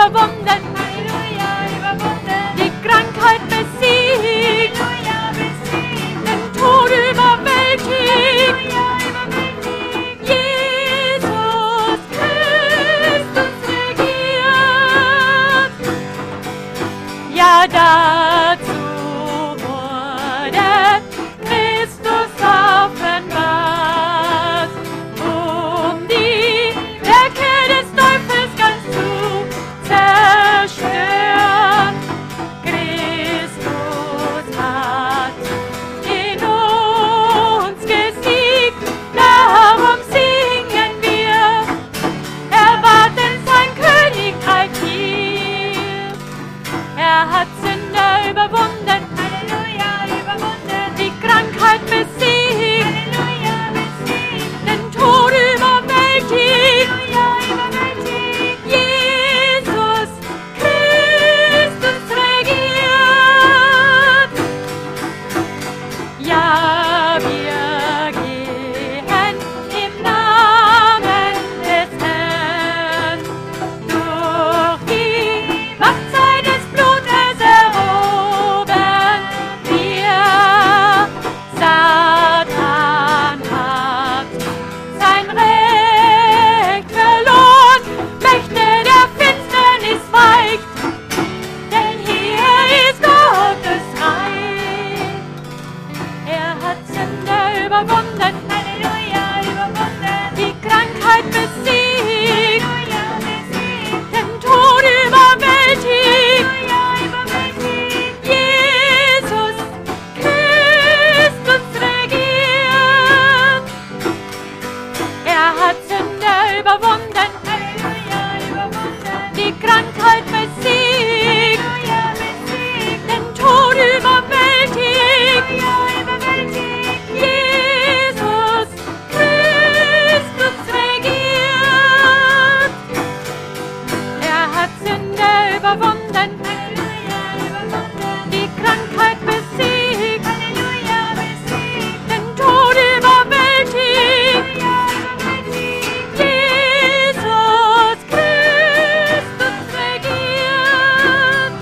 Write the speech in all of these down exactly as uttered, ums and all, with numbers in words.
überwunden, die Krankheit besiegt, den Tod überwältigt. Jesus Christus regiert. Ja, dazu wurde Christus offenbart, um die Werke des Teufels ganz zu zerstören. Christus hat in uns gesiegt, darum singen wir, erwarten sein Königreich hier. Er hat Sünde überwunden, Halleluja, überwunden, die Krankheit besiegt, Halleluja, besiegt, den Tod überwältigt, Halleluja, überwältigt. Jesus Christus regiert. Ja, wir gehen im Namen des Herrn durch die Macht seines Blutes erobern wir. Satan hat sein Recht verloren, Mächte der Finsternis weicht, denn hier ist Gottes Reich. Er hat Sünde überwunden, Halleluja, überwunden, die Krankheit besiegt, Halleluja, besiegt, den Tod überwältigt, Halleluja, überwältigt. Jesus Christus regiert. Er hat Sünde überwunden, Halleluja, überwunden, die Krankheit besiegt, Halleluja, besiegt, den Tod überwältigt, Halleluja, überwältigt. Jesus Christus regiert. Er hat Sünde überwunden, Halleluja, überwunden, die Krankheit besiegt, Halleluja, besiegt, den Tod überwältigt, Halleluja, überwältigt. Jesus Christus regiert.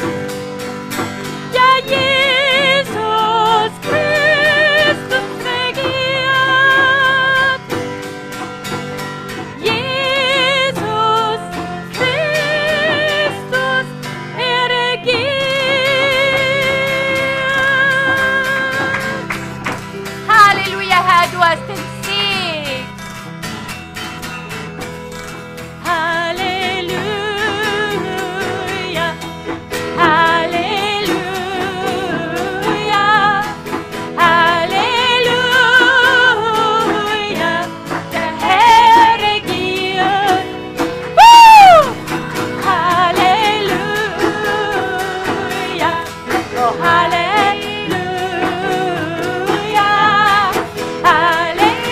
Ja, Jesus Christus regiert. Jesus Christus, er regiert. Halleluja, Herr, du hast den Sieg. Halleluja, Halleluja, Halleluja, der Herr regiert. Woo! Halleluja, oh Halleluja, Halleluja.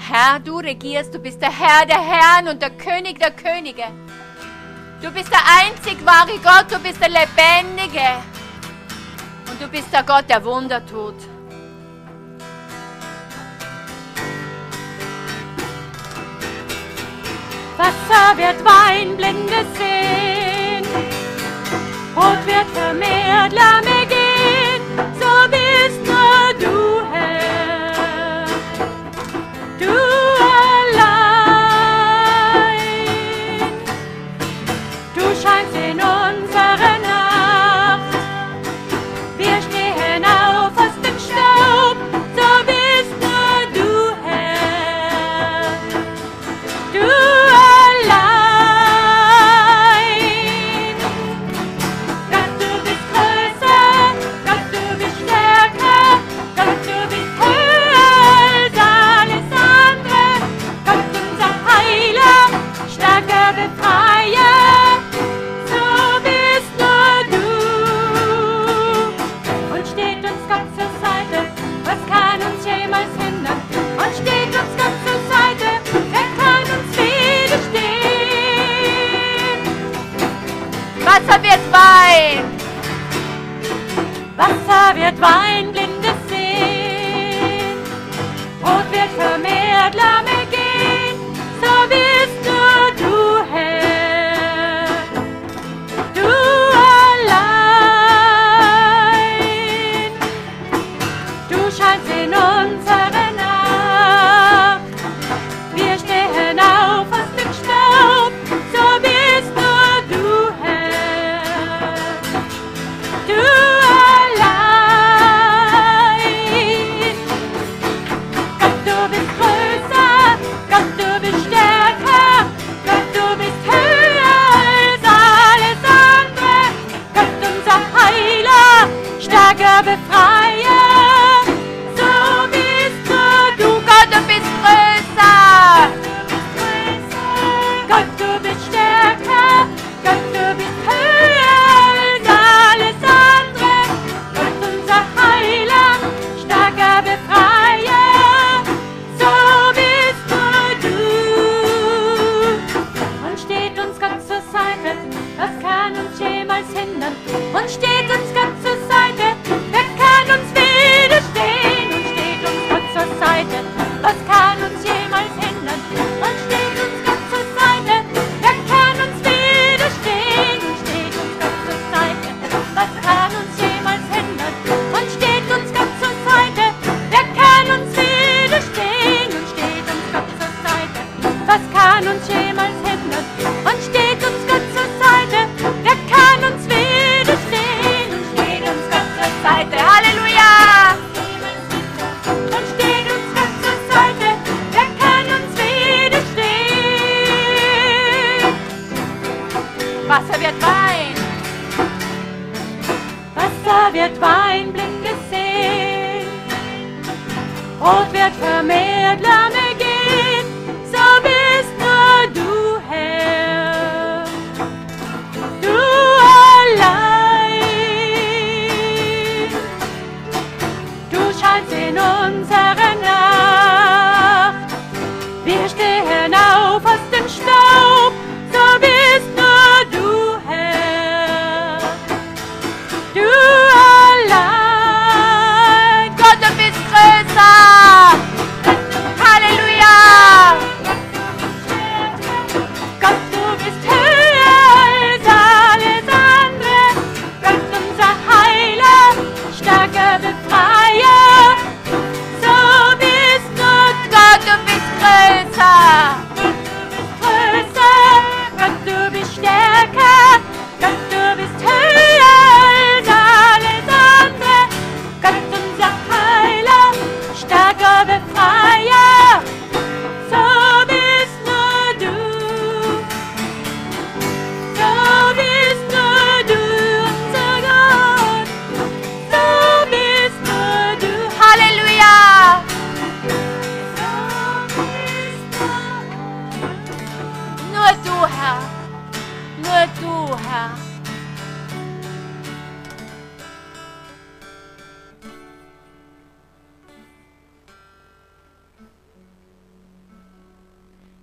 Herr, du regierst, du bist der Herr der Herren und der König der Könige. Du bist der einzig wahre Gott, du bist der Lebendige. Und du bist der Gott, der Wunder tut. Wasser wird Wein, Blinde sehen, Brot wird vermehrt, Lahme gehen, so bist nur du, Herr, du allein. Du scheinst in unserer Nacht, wir stehen auf aus dem Staub, so bist nur du, Herr, du Wasser wird Wein. Wasser wird Wein, Blinde sehen, Brot wird vermehrt, Lahme gehen, so bist nur du, Herr, du allein. Du scheinst in unserer Nacht, wir stehen auf aus dem Staub, so bist nur du, Herr. Du allein, Gott, du bist größer, Gott, du bist stärker, Gott, du bist höher als alles andere, Gott, unser Heiler, starker Befreier, so bist nur du, Gott, du bist größer. Gott, du bist stärker, Gott, du bist höher als alles andere, Gott, unser Heiler, starker Befreier, so bist nur du. Und steht uns Gott zur Seite, was kann uns jemals hindern? Und steht uns Gott zur Seite, wer kann uns widerstehen? Und steht uns Gott zur Seite, was kann uns jemals hindern? Und steht uns Gott zur Seite, wer kann uns widerstehen? Und steht uns Gott zur Seite, was kann uns jemals hindern? Und steht uns Gott zur Seite, wer kann uns widerstehen? Und steht uns Gott zur Seite, was kann uns jemals hindern? Und steht uns Gott zur Seite, wer kann uns widerstehen? Und steht uns Gott zur Seite, Halleluja! Und steht uns Gott zur Seite, wer kann uns widerstehen? Wasser wird Wein. Wasser wird Wein, Blinde sehen, Brot wird vermehrt, Lahme gehen, so bist nur du, Herr, du allein. Du scheinst in unserer Nacht, wir stehen auf aus dem Staub, so bist nur du, Herr, du allein. Gott, du bist größer. Halleluja. Gott, du bist höher als alles andere, Gott, unser Heiler, starker Befreier, so bist nur Gott, du bist größer.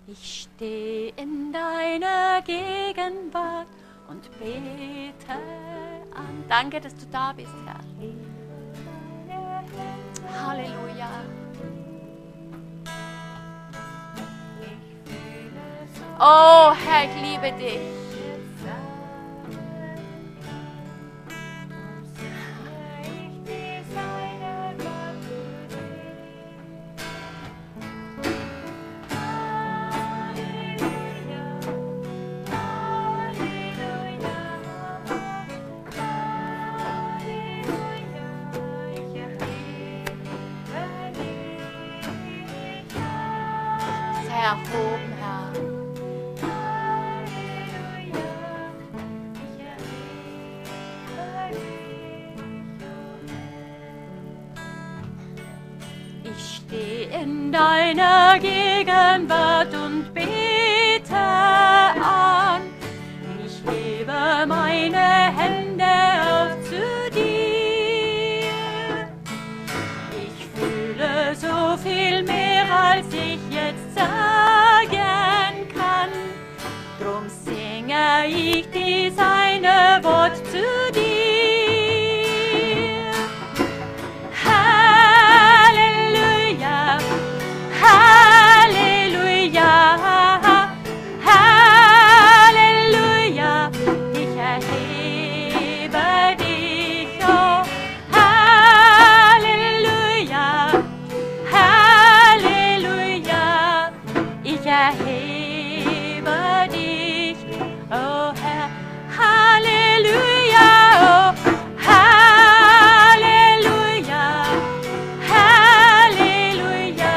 Ich stehe in deiner Gegenwart und bete an. Danke, dass du da bist, Herr. Halleluja. Oh, Herr, ich liebe dich. Erhoben, Herr. Ich stehe in deiner Gegenwart und bete an. Ich hebe meine Hände auf zu dir. Ich fühle so viel mehr, als ich jetzt sagen kann. Drum singe ich dies eine Wort zu dir. Halleluja, Halleluja, Halleluja. Ich erhebe dich, oh Halleluja, Halleluja. Ich erhebe dich, oh Herr, Halleluja, oh Halleluja, Halleluja,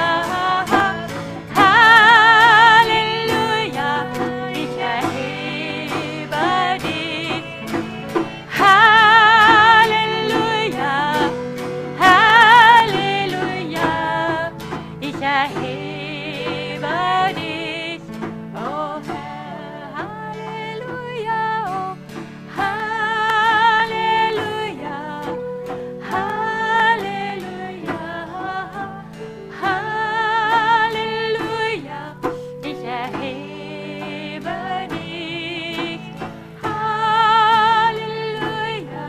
Halleluja. Ich erhebe dich, Halleluja, Halleluja. Ich erhebe dich, oh Herr, Halleluja, oh Halleluja, Halleluja, Halleluja. Ich erhebe dich, Halleluja,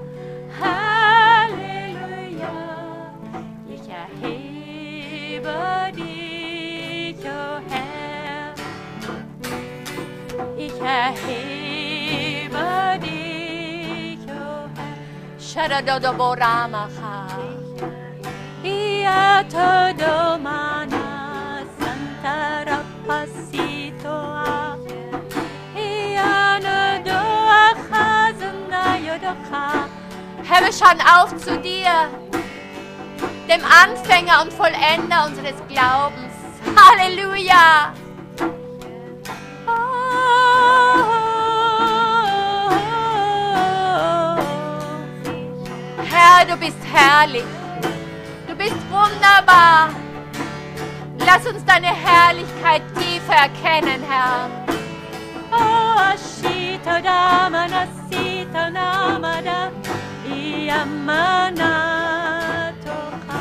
Halleluja. Ich erhebe dich, oh Herr. Ich erhebe dich, oh Herr. Shadadodoboramacha. Ia todo mana santa rapasitoa. Ia no doa chazana yodocha. Herr, wir schauen auf zu dir, dem Anfänger und Vollender unseres Glaubens. Halleluja. Herr, du bist herrlich. Du bist wunderbar. Lass uns deine Herrlichkeit tiefer erkennen, Herr. Oh, ashita damana sita namada iamana tocha.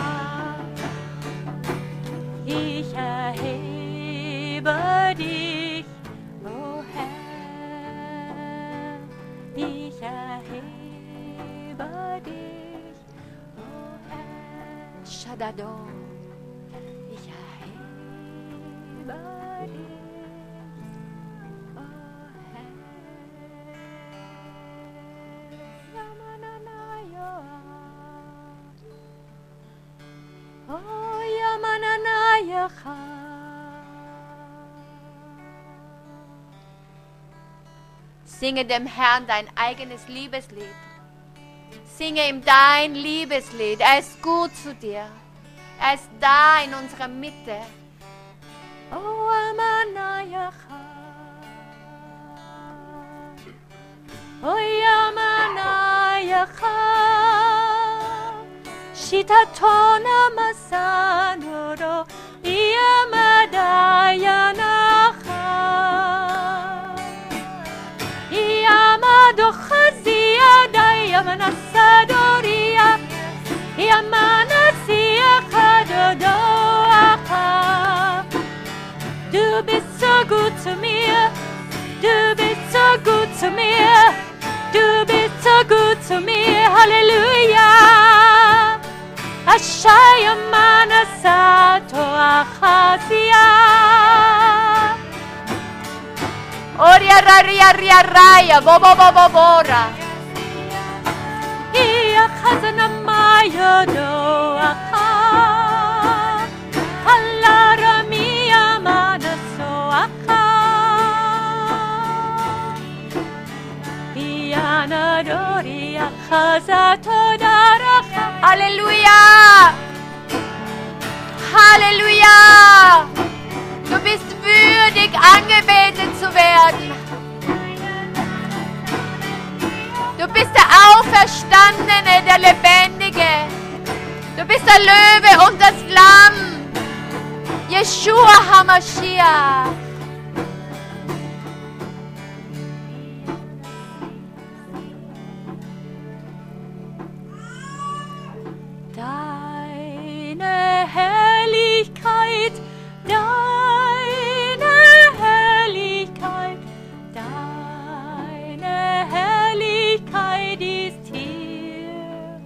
Ich erhebe dich, oh Herr. Ich erhebe dich, oh Herr. Shadado. Ich erhebe dich, oh Herr. Yamananayo. Oh, Yamananayacha. Singe dem Herrn dein eigenes Liebeslied. Singe ihm dein Liebeslied. Er ist gut zu dir. Er ist da in unserer Mitte. Oh, Amanayacha. Oh, Yamanayacha. Shitatona masanoro. Yamadayanacha. Yamadochazia dayamanasadoria. Yamanasia kadodoacha. Du bist zu mir. Du bist so gut zu mir. Du bist so gut zu mir. Halleluja. Ashaya manasato achasia. Oria raria ria raya bo bo bo bo bora. Ia khazana maya do akha. Hallara mia manaso akha. Iana dori akhazato daracha. Halleluja. Halleluja. Du bist würdig, angebetet zu werden. Du bist der Auferstandene, der Lebendige. Du bist der Löwe und das Lamm. Yeshua HaMashiach. Deine Herrlichkeit, deine Herrlichkeit, deine Herrlichkeit ist hier.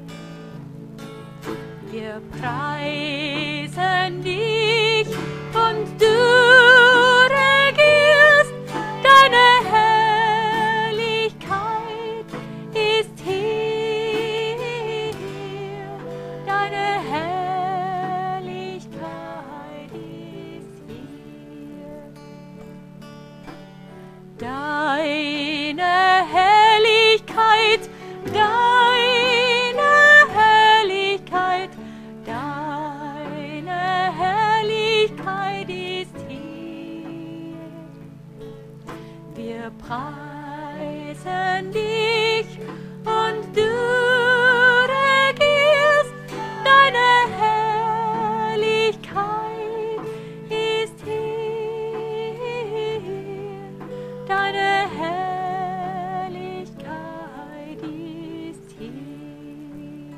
Wir preisen dich und du regierst, deine Herrlichkeit ist hier. Deine Herrlichkeit ist hier. Deine Herrlichkeit, deine Herrlichkeit, deine Herrlichkeit ist hier. Wir preisen dich und du regierst, deine Herrlichkeit ist hier. Deine Herrlichkeit ist hier.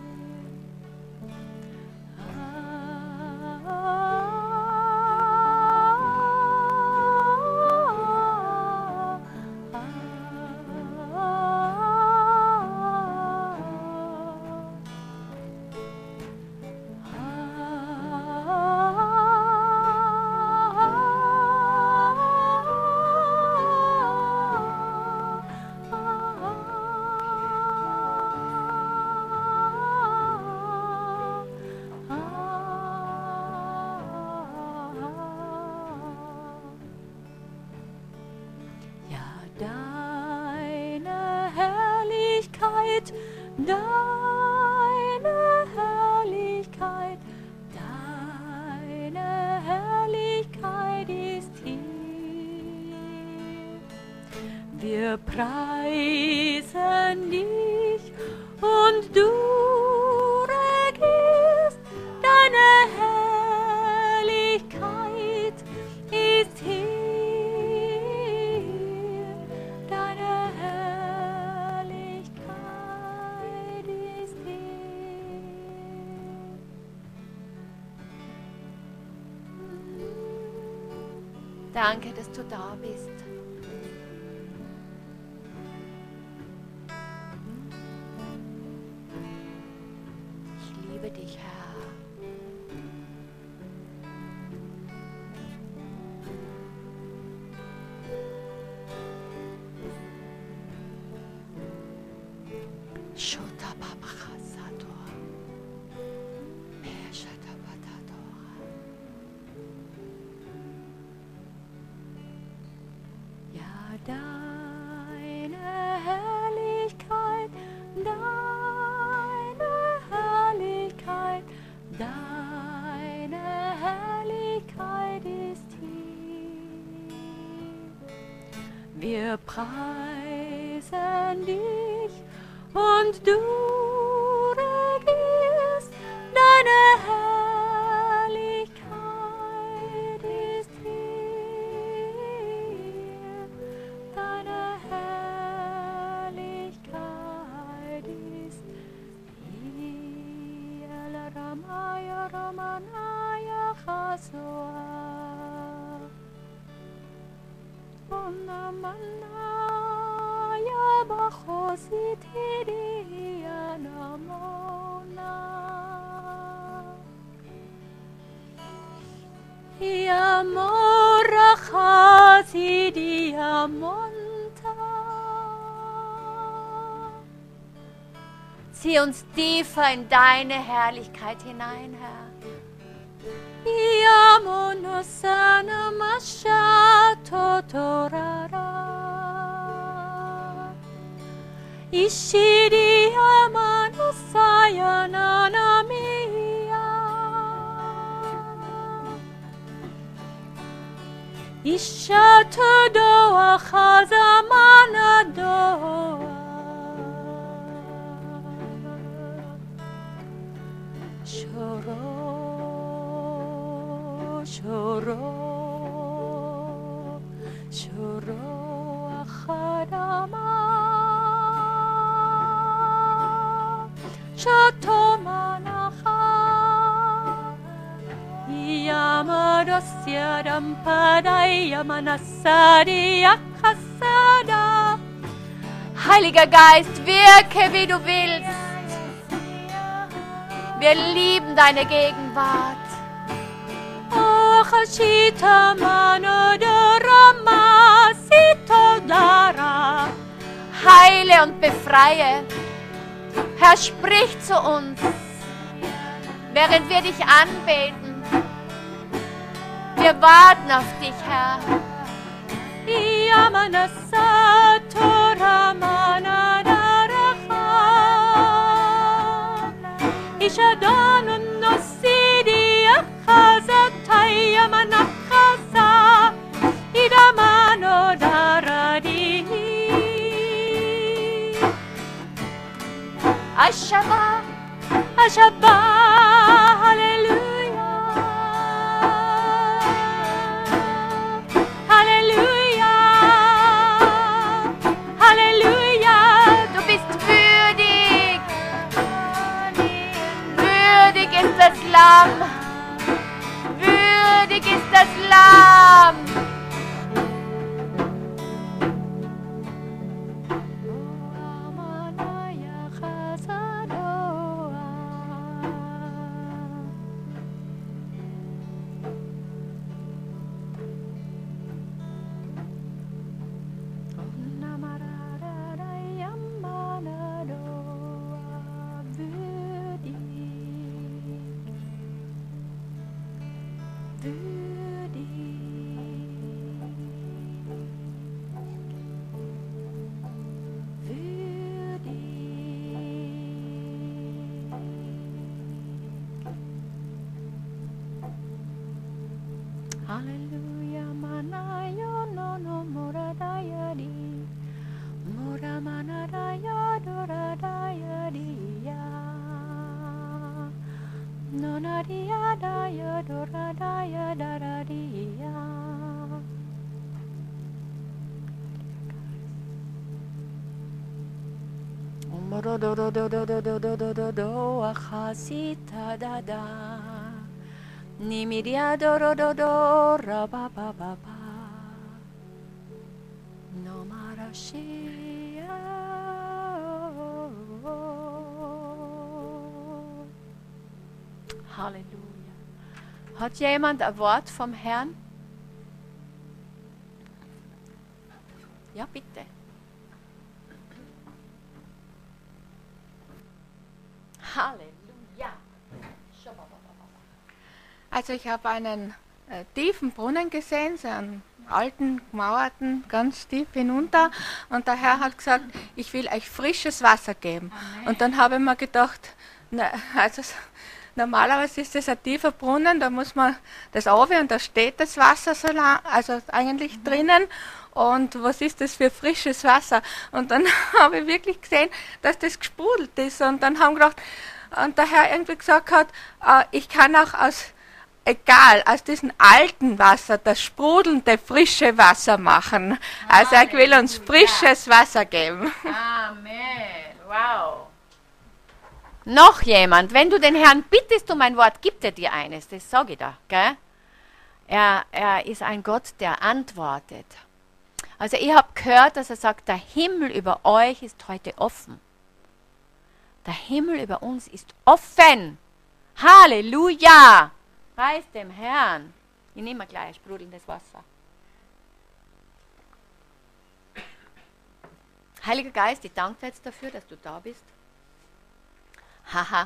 Ja, deine Herrlichkeit, deine Herrlichkeit, deine Herrlichkeit ist hier. Wir preisen dich und du regierst, deine Herrlichkeit ist hier. Deine Herrlichkeit ist hier. Danke, dass du da bist. Ich liebe dich, Herr. Shota Babacha Sador. Meshata Batadora. Ja, deine Herrlichkeit, deine Herrlichkeit, deine Herrlichkeit ist hier. Wir preisen dich und du regierst, deine Herrlichkeit ist hier. Deine Herrlichkeit ist hier. La Ramaya Ramanaya Chasoa. Yamora Chasidia Monta. Zieh uns tiefer in deine Herrlichkeit hinein, Herr. Yamonasana Mashato Torara. Ishiri Yamanusaya Nanamiya. Ishatu Doa Chazamana Doa. Shoro, shoro, shoro achadama, shatomanacha, yamadosya dampadai yamanasadi yakasada. Heiliger Geist, wirke, wie du willst. Wir lieben deine Gegenwart. Achashita manodorama sitodara. Heile und befreie. Herr, sprich zu uns, während wir dich anbeten. Wir warten auf dich, Herr. Ishadanu nosidi achazataya manachasa idamano daradi. Ashaba, Ashaba, Halleluja, Halleluja, Halleluja. du bist würdig. Würdig ist das Lamm. Würdig ist das Lamm. Hallelujah, manayo no no moradaya di, mora manadaya doradaya diya, no nadia daya doradaya daradiya. Moro do do do do do do do do do do achasita da da. Nimiria do do do do ra ba ba ba ba. No marashia. Halleluja. Hat jemand ein Wort vom Herrn? Ja, bitte. Halleluja. Also ich habe einen äh, tiefen Brunnen gesehen, so einen alten, gemauerten, ganz tief hinunter. Und der Herr hat gesagt, ich will euch frisches Wasser geben. Amen. Und dann habe ich mir gedacht, na, also normalerweise ist das ein tiefer Brunnen, da muss man das runter und da steht das Wasser so lang, also eigentlich mhm. drinnen. Und was ist das für frisches Wasser? Und dann habe ich wirklich gesehen, dass das gesprudelt ist. Und dann haben wir gedacht, und der Herr irgendwie gesagt hat, äh, ich kann auch aus egal, aus diesem alten Wasser das sprudelnde, frische Wasser machen. Also er will uns frisches Wasser geben. Amen. Wow. Noch jemand, wenn du den Herrn bittest um ein Wort, gibt er dir eines, das sage ich da. Gell? Er, er ist ein Gott, der antwortet. Also ich habe gehört, dass er sagt, der Himmel über euch ist heute offen. Der Himmel über uns ist offen. Halleluja! Preis dem Herrn. Ich nehme gleich sprudelndes Wasser. Heiliger Geist, ich danke dir jetzt dafür, dass du da bist. Haha.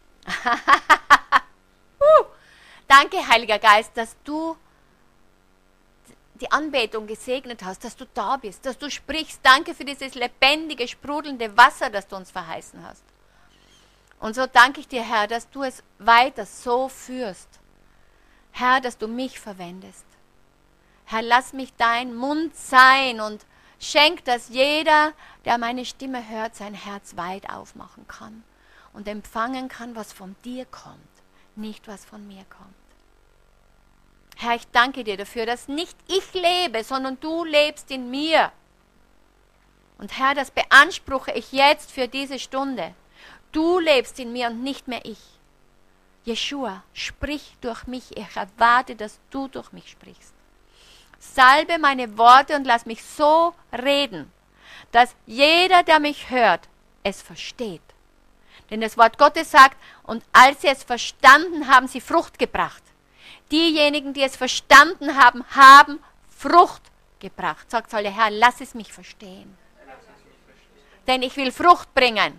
uh. Danke, Heiliger Geist, dass du die Anbetung gesegnet hast, dass du da bist, dass du sprichst. Danke für dieses lebendige, sprudelnde Wasser, das du uns verheißen hast. Und so danke ich dir, Herr, dass du es weiter so führst. Herr, dass du mich verwendest. Herr, lass mich dein Mund sein und schenk, dass jeder, der meine Stimme hört, sein Herz weit aufmachen kann und empfangen kann, was von dir kommt, nicht was von mir kommt. Herr, ich danke dir dafür, dass nicht ich lebe, sondern du lebst in mir. Und Herr, das beanspruche ich jetzt für diese Stunde. Du lebst in mir und nicht mehr ich. Jeschua, sprich durch mich. Ich erwarte, dass du durch mich sprichst. Salbe meine Worte und lass mich so reden, dass jeder, der mich hört, es versteht. Denn das Wort Gottes sagt, und als sie es verstanden haben, sie Frucht gebracht. Diejenigen, die es verstanden haben, haben Frucht gebracht. Sagt soll der Herr, lass es mich verstehen. Denn ich will Frucht bringen.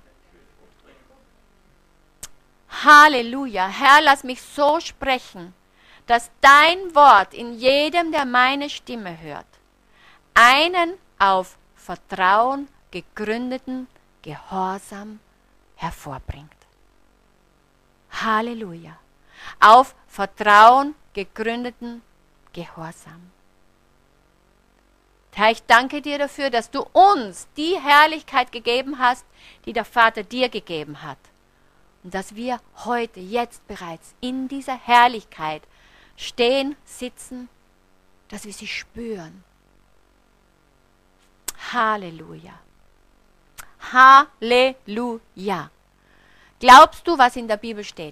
Halleluja. Herr, lass mich so sprechen, dass dein Wort in jedem, der meine Stimme hört, einen auf Vertrauen gegründeten Gehorsam hervorbringt. Halleluja. Auf Vertrauen gegründeten Gehorsam. Herr, ich danke dir dafür, dass du uns die Herrlichkeit gegeben hast, die der Vater dir gegeben hat. Und dass wir heute, jetzt bereits in dieser Herrlichkeit stehen, sitzen, dass wir sie spüren. Halleluja. Halleluja. Glaubst du, was in der Bibel steht?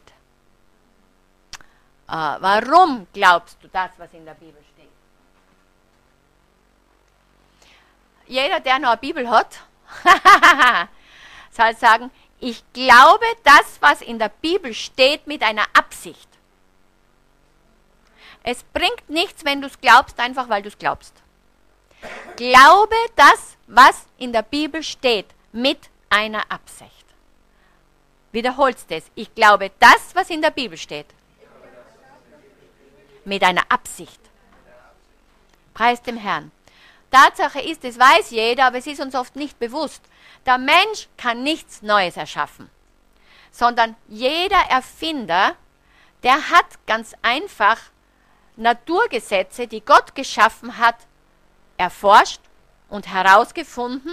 Äh, warum glaubst du das, was in der Bibel steht? Jeder, der noch eine Bibel hat, soll sagen, ich glaube das, was in der Bibel steht, mit einer Absicht. Es bringt nichts, wenn du es glaubst, einfach weil du es glaubst. Glaube das, was in der Bibel steht, mit einer Absicht. Wiederholst es. Ich glaube das, was in der Bibel steht, mit einer Absicht. Preis dem Herrn. Tatsache ist, es weiß jeder, aber es ist uns oft nicht bewusst. Der Mensch kann nichts Neues erschaffen, sondern jeder Erfinder, der hat ganz einfach Naturgesetze, die Gott geschaffen hat, erforscht und herausgefunden.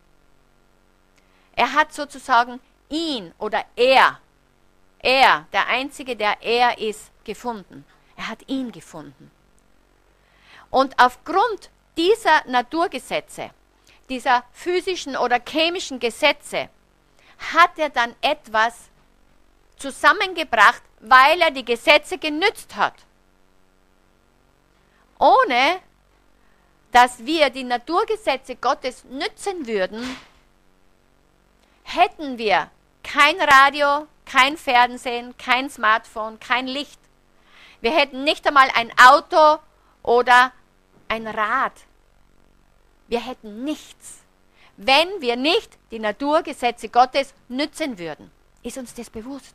Er hat sozusagen ihn oder er, er, der Einzige, der er ist, gefunden. Er hat ihn gefunden. Und aufgrund dieser Naturgesetze, dieser physischen oder chemischen Gesetze, hat er dann etwas zusammengebracht, weil er die Gesetze genützt hat. Ohne dass wir die Naturgesetze Gottes nützen würden, hätten wir kein Radio, kein Fernsehen, kein Smartphone, kein Licht. Wir hätten nicht einmal ein Auto oder ein Rad. Wir hätten nichts, wenn wir nicht die Naturgesetze Gottes nützen würden. Ist uns das bewusst?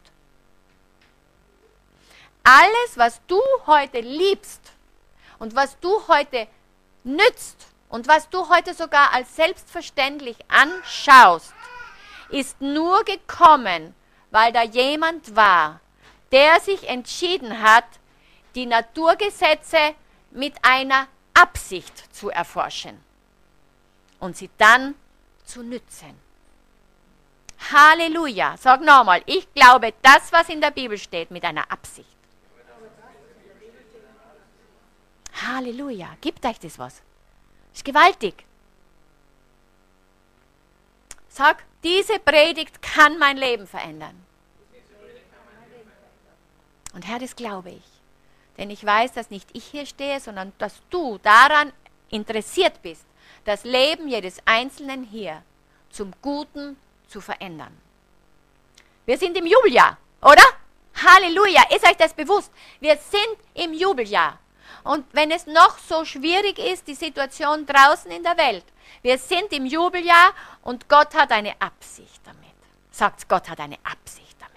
Alles, was du heute liebst und was du heute nützt und was du heute sogar als selbstverständlich anschaust, ist nur gekommen, weil da jemand war, der sich entschieden hat, die Naturgesetze mit einer Absicht zu erforschen und sie dann zu nützen. Halleluja. Sag nochmal, ich glaube das, was in der Bibel steht, mit einer Absicht. Halleluja. Gibt euch das was? Ist gewaltig. Sag, diese Predigt kann mein Leben verändern. Und Herr, das glaube ich. Denn ich weiß, dass nicht ich hier stehe, sondern dass du daran interessiert bist, das Leben jedes Einzelnen hier zum Guten zu verändern. Wir sind im Jubeljahr, oder? Halleluja, ist euch das bewusst? Wir sind im Jubeljahr. Und wenn es noch so schwierig ist, die Situation draußen in der Welt, wir sind im Jubeljahr und Gott hat eine Absicht damit. Sagt, Gott hat eine Absicht damit.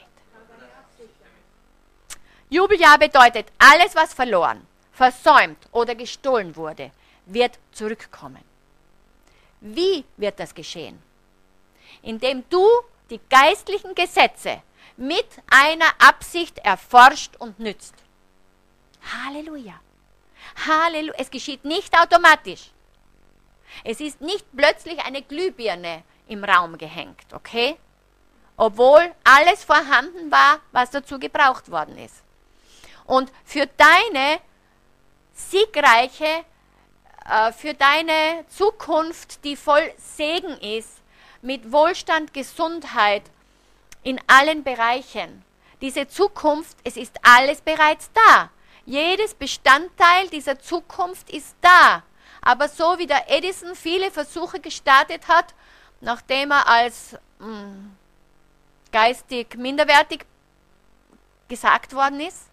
Jubeljahr bedeutet, alles, was verloren, versäumt oder gestohlen wurde, wird zurückkommen. Wie wird das geschehen? Indem du die geistlichen Gesetze mit einer Absicht erforscht und nützt. Halleluja. Halleluja. Es geschieht nicht automatisch. Es ist nicht plötzlich eine Glühbirne im Raum gehängt, okay? Obwohl alles vorhanden war, was dazu gebraucht worden ist. Und für deine siegreiche, äh, für deine Zukunft, die voll Segen ist, mit Wohlstand, Gesundheit in allen Bereichen. Diese Zukunft, es ist alles bereits da. Jedes Bestandteil dieser Zukunft ist da. Aber so wie der Edison viele Versuche gestartet hat, nachdem er als mh, geistig minderwertig gesagt worden ist,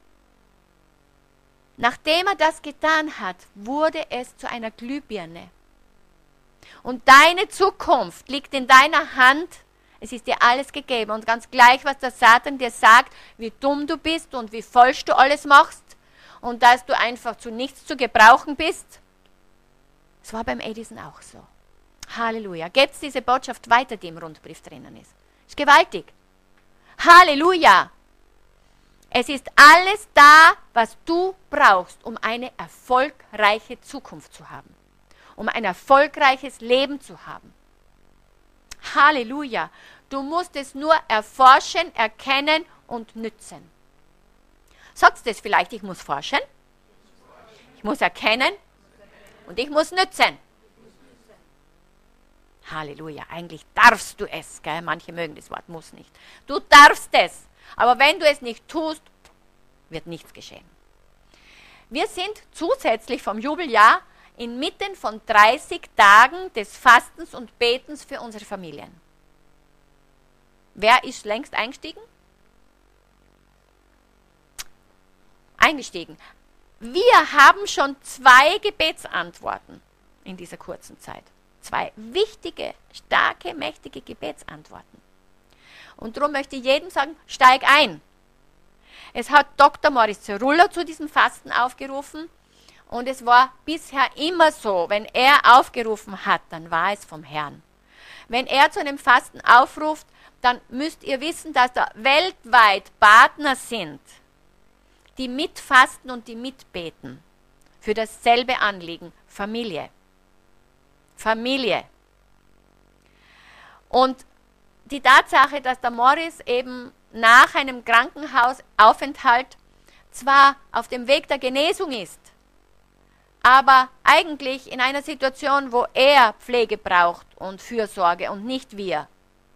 nachdem er das getan hat, wurde es zu einer Glühbirne. Und deine Zukunft liegt in deiner Hand. Es ist dir alles gegeben. Und ganz gleich, was der Satan dir sagt, wie dumm du bist und wie falsch du alles machst und dass du einfach zu nichts zu gebrauchen bist. Es war beim Edison auch so. Halleluja. Gebt diese Botschaft weiter, die im Rundbrief drinnen ist. Ist gewaltig. Halleluja. Es ist alles da, was du brauchst, um eine erfolgreiche Zukunft zu haben. Um ein erfolgreiches Leben zu haben. Halleluja. Du musst es nur erforschen, erkennen und nützen. Sagst du das vielleicht, ich muss forschen? Ich muss erkennen und ich muss nützen. Halleluja. Eigentlich darfst du es. Gell? Manche mögen das Wort, muss nicht. Du darfst es. Aber wenn du es nicht tust, wird nichts geschehen. Wir sind zusätzlich vom Jubeljahr inmitten von dreißig Tagen des Fastens und Betens für unsere Familien. Wer ist längst eingestiegen? Eingestiegen. Wir haben schon zwei Gebetsantworten in dieser kurzen Zeit. Zwei wichtige, starke, mächtige Gebetsantworten. Und darum möchte ich jedem sagen, steig ein. Es hat Doktor Morris Cerullo zu diesem Fasten aufgerufen. Und es war bisher immer so, wenn er aufgerufen hat, dann war es vom Herrn. Wenn er zu einem Fasten aufruft, dann müsst ihr wissen, dass da weltweit Partner sind, die mitfasten und die mitbeten. Für dasselbe Anliegen, Familie. Familie. Und die Tatsache, dass der Morris eben nach einem Krankenhausaufenthalt zwar auf dem Weg der Genesung ist, aber eigentlich in einer Situation, wo er Pflege braucht und Fürsorge und nicht wir,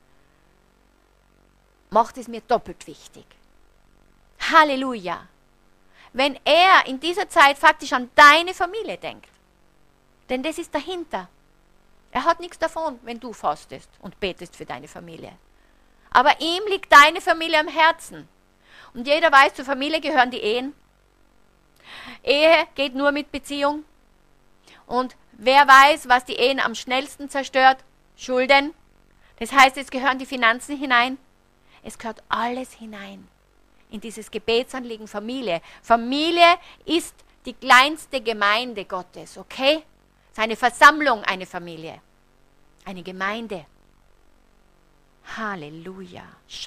macht es mir doppelt wichtig. Halleluja. Wenn er in dieser Zeit faktisch an deine Familie denkt, denn das ist dahinter. Er hat nichts davon, wenn du fastest und betest für deine Familie. Aber ihm liegt deine Familie am Herzen. Und jeder weiß, zur Familie gehören die Ehen. Ehe geht nur mit Beziehung. Und wer weiß, was die Ehen am schnellsten zerstört? Schulden. Das heißt, es gehören die Finanzen hinein. Es gehört alles hinein in dieses Gebetsanliegen Familie. Familie ist die kleinste Gemeinde Gottes, okay? Es ist eine Versammlung, eine Familie. Eine Gemeinde. Halleluja.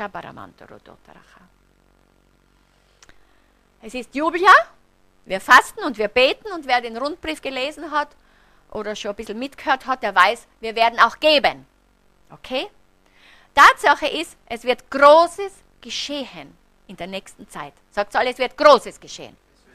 Es ist Jubeljahr. Wir fasten und wir beten und wer den Rundbrief gelesen hat oder schon ein bisschen mitgehört hat, der weiß, wir werden auch geben. Okay? Tatsache ist, es wird Großes geschehen in der nächsten Zeit. Sagt alle, es wird Großes geschehen.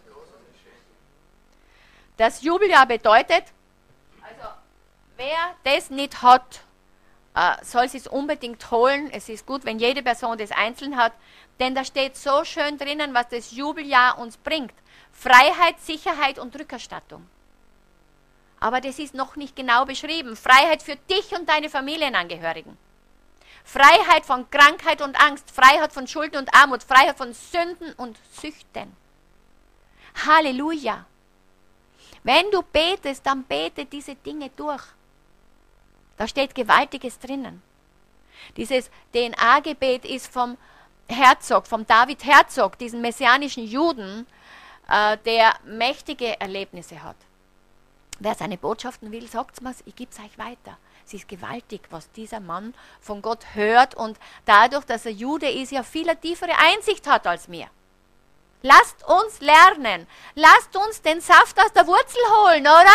Das Jubeljahr bedeutet, also wer das nicht hat, äh, soll es unbedingt holen. Es ist gut, wenn jede Person das einzeln hat, denn da steht so schön drinnen, was das Jubeljahr uns bringt. Freiheit, Sicherheit und Rückerstattung. Aber das ist noch nicht genau beschrieben. Freiheit für dich und deine Familienangehörigen. Freiheit von Krankheit und Angst, Freiheit von Schuld und Armut, Freiheit von Sünden und Süchten. Halleluja. Wenn du betest, dann bete diese Dinge durch. Da steht Gewaltiges drinnen. Dieses D N A-Gebet ist vom Herzog, vom David Herzog, diesen messianischen Juden, äh, der mächtige Erlebnisse hat. Wer seine Botschaften will, sagt es mir, ich gebe es euch weiter. Es ist gewaltig, was dieser Mann von Gott hört und dadurch, dass er Jude ist, ja viel tiefere Einsicht hat als mir. Lasst uns lernen. Lasst uns den Saft aus der Wurzel holen, oder?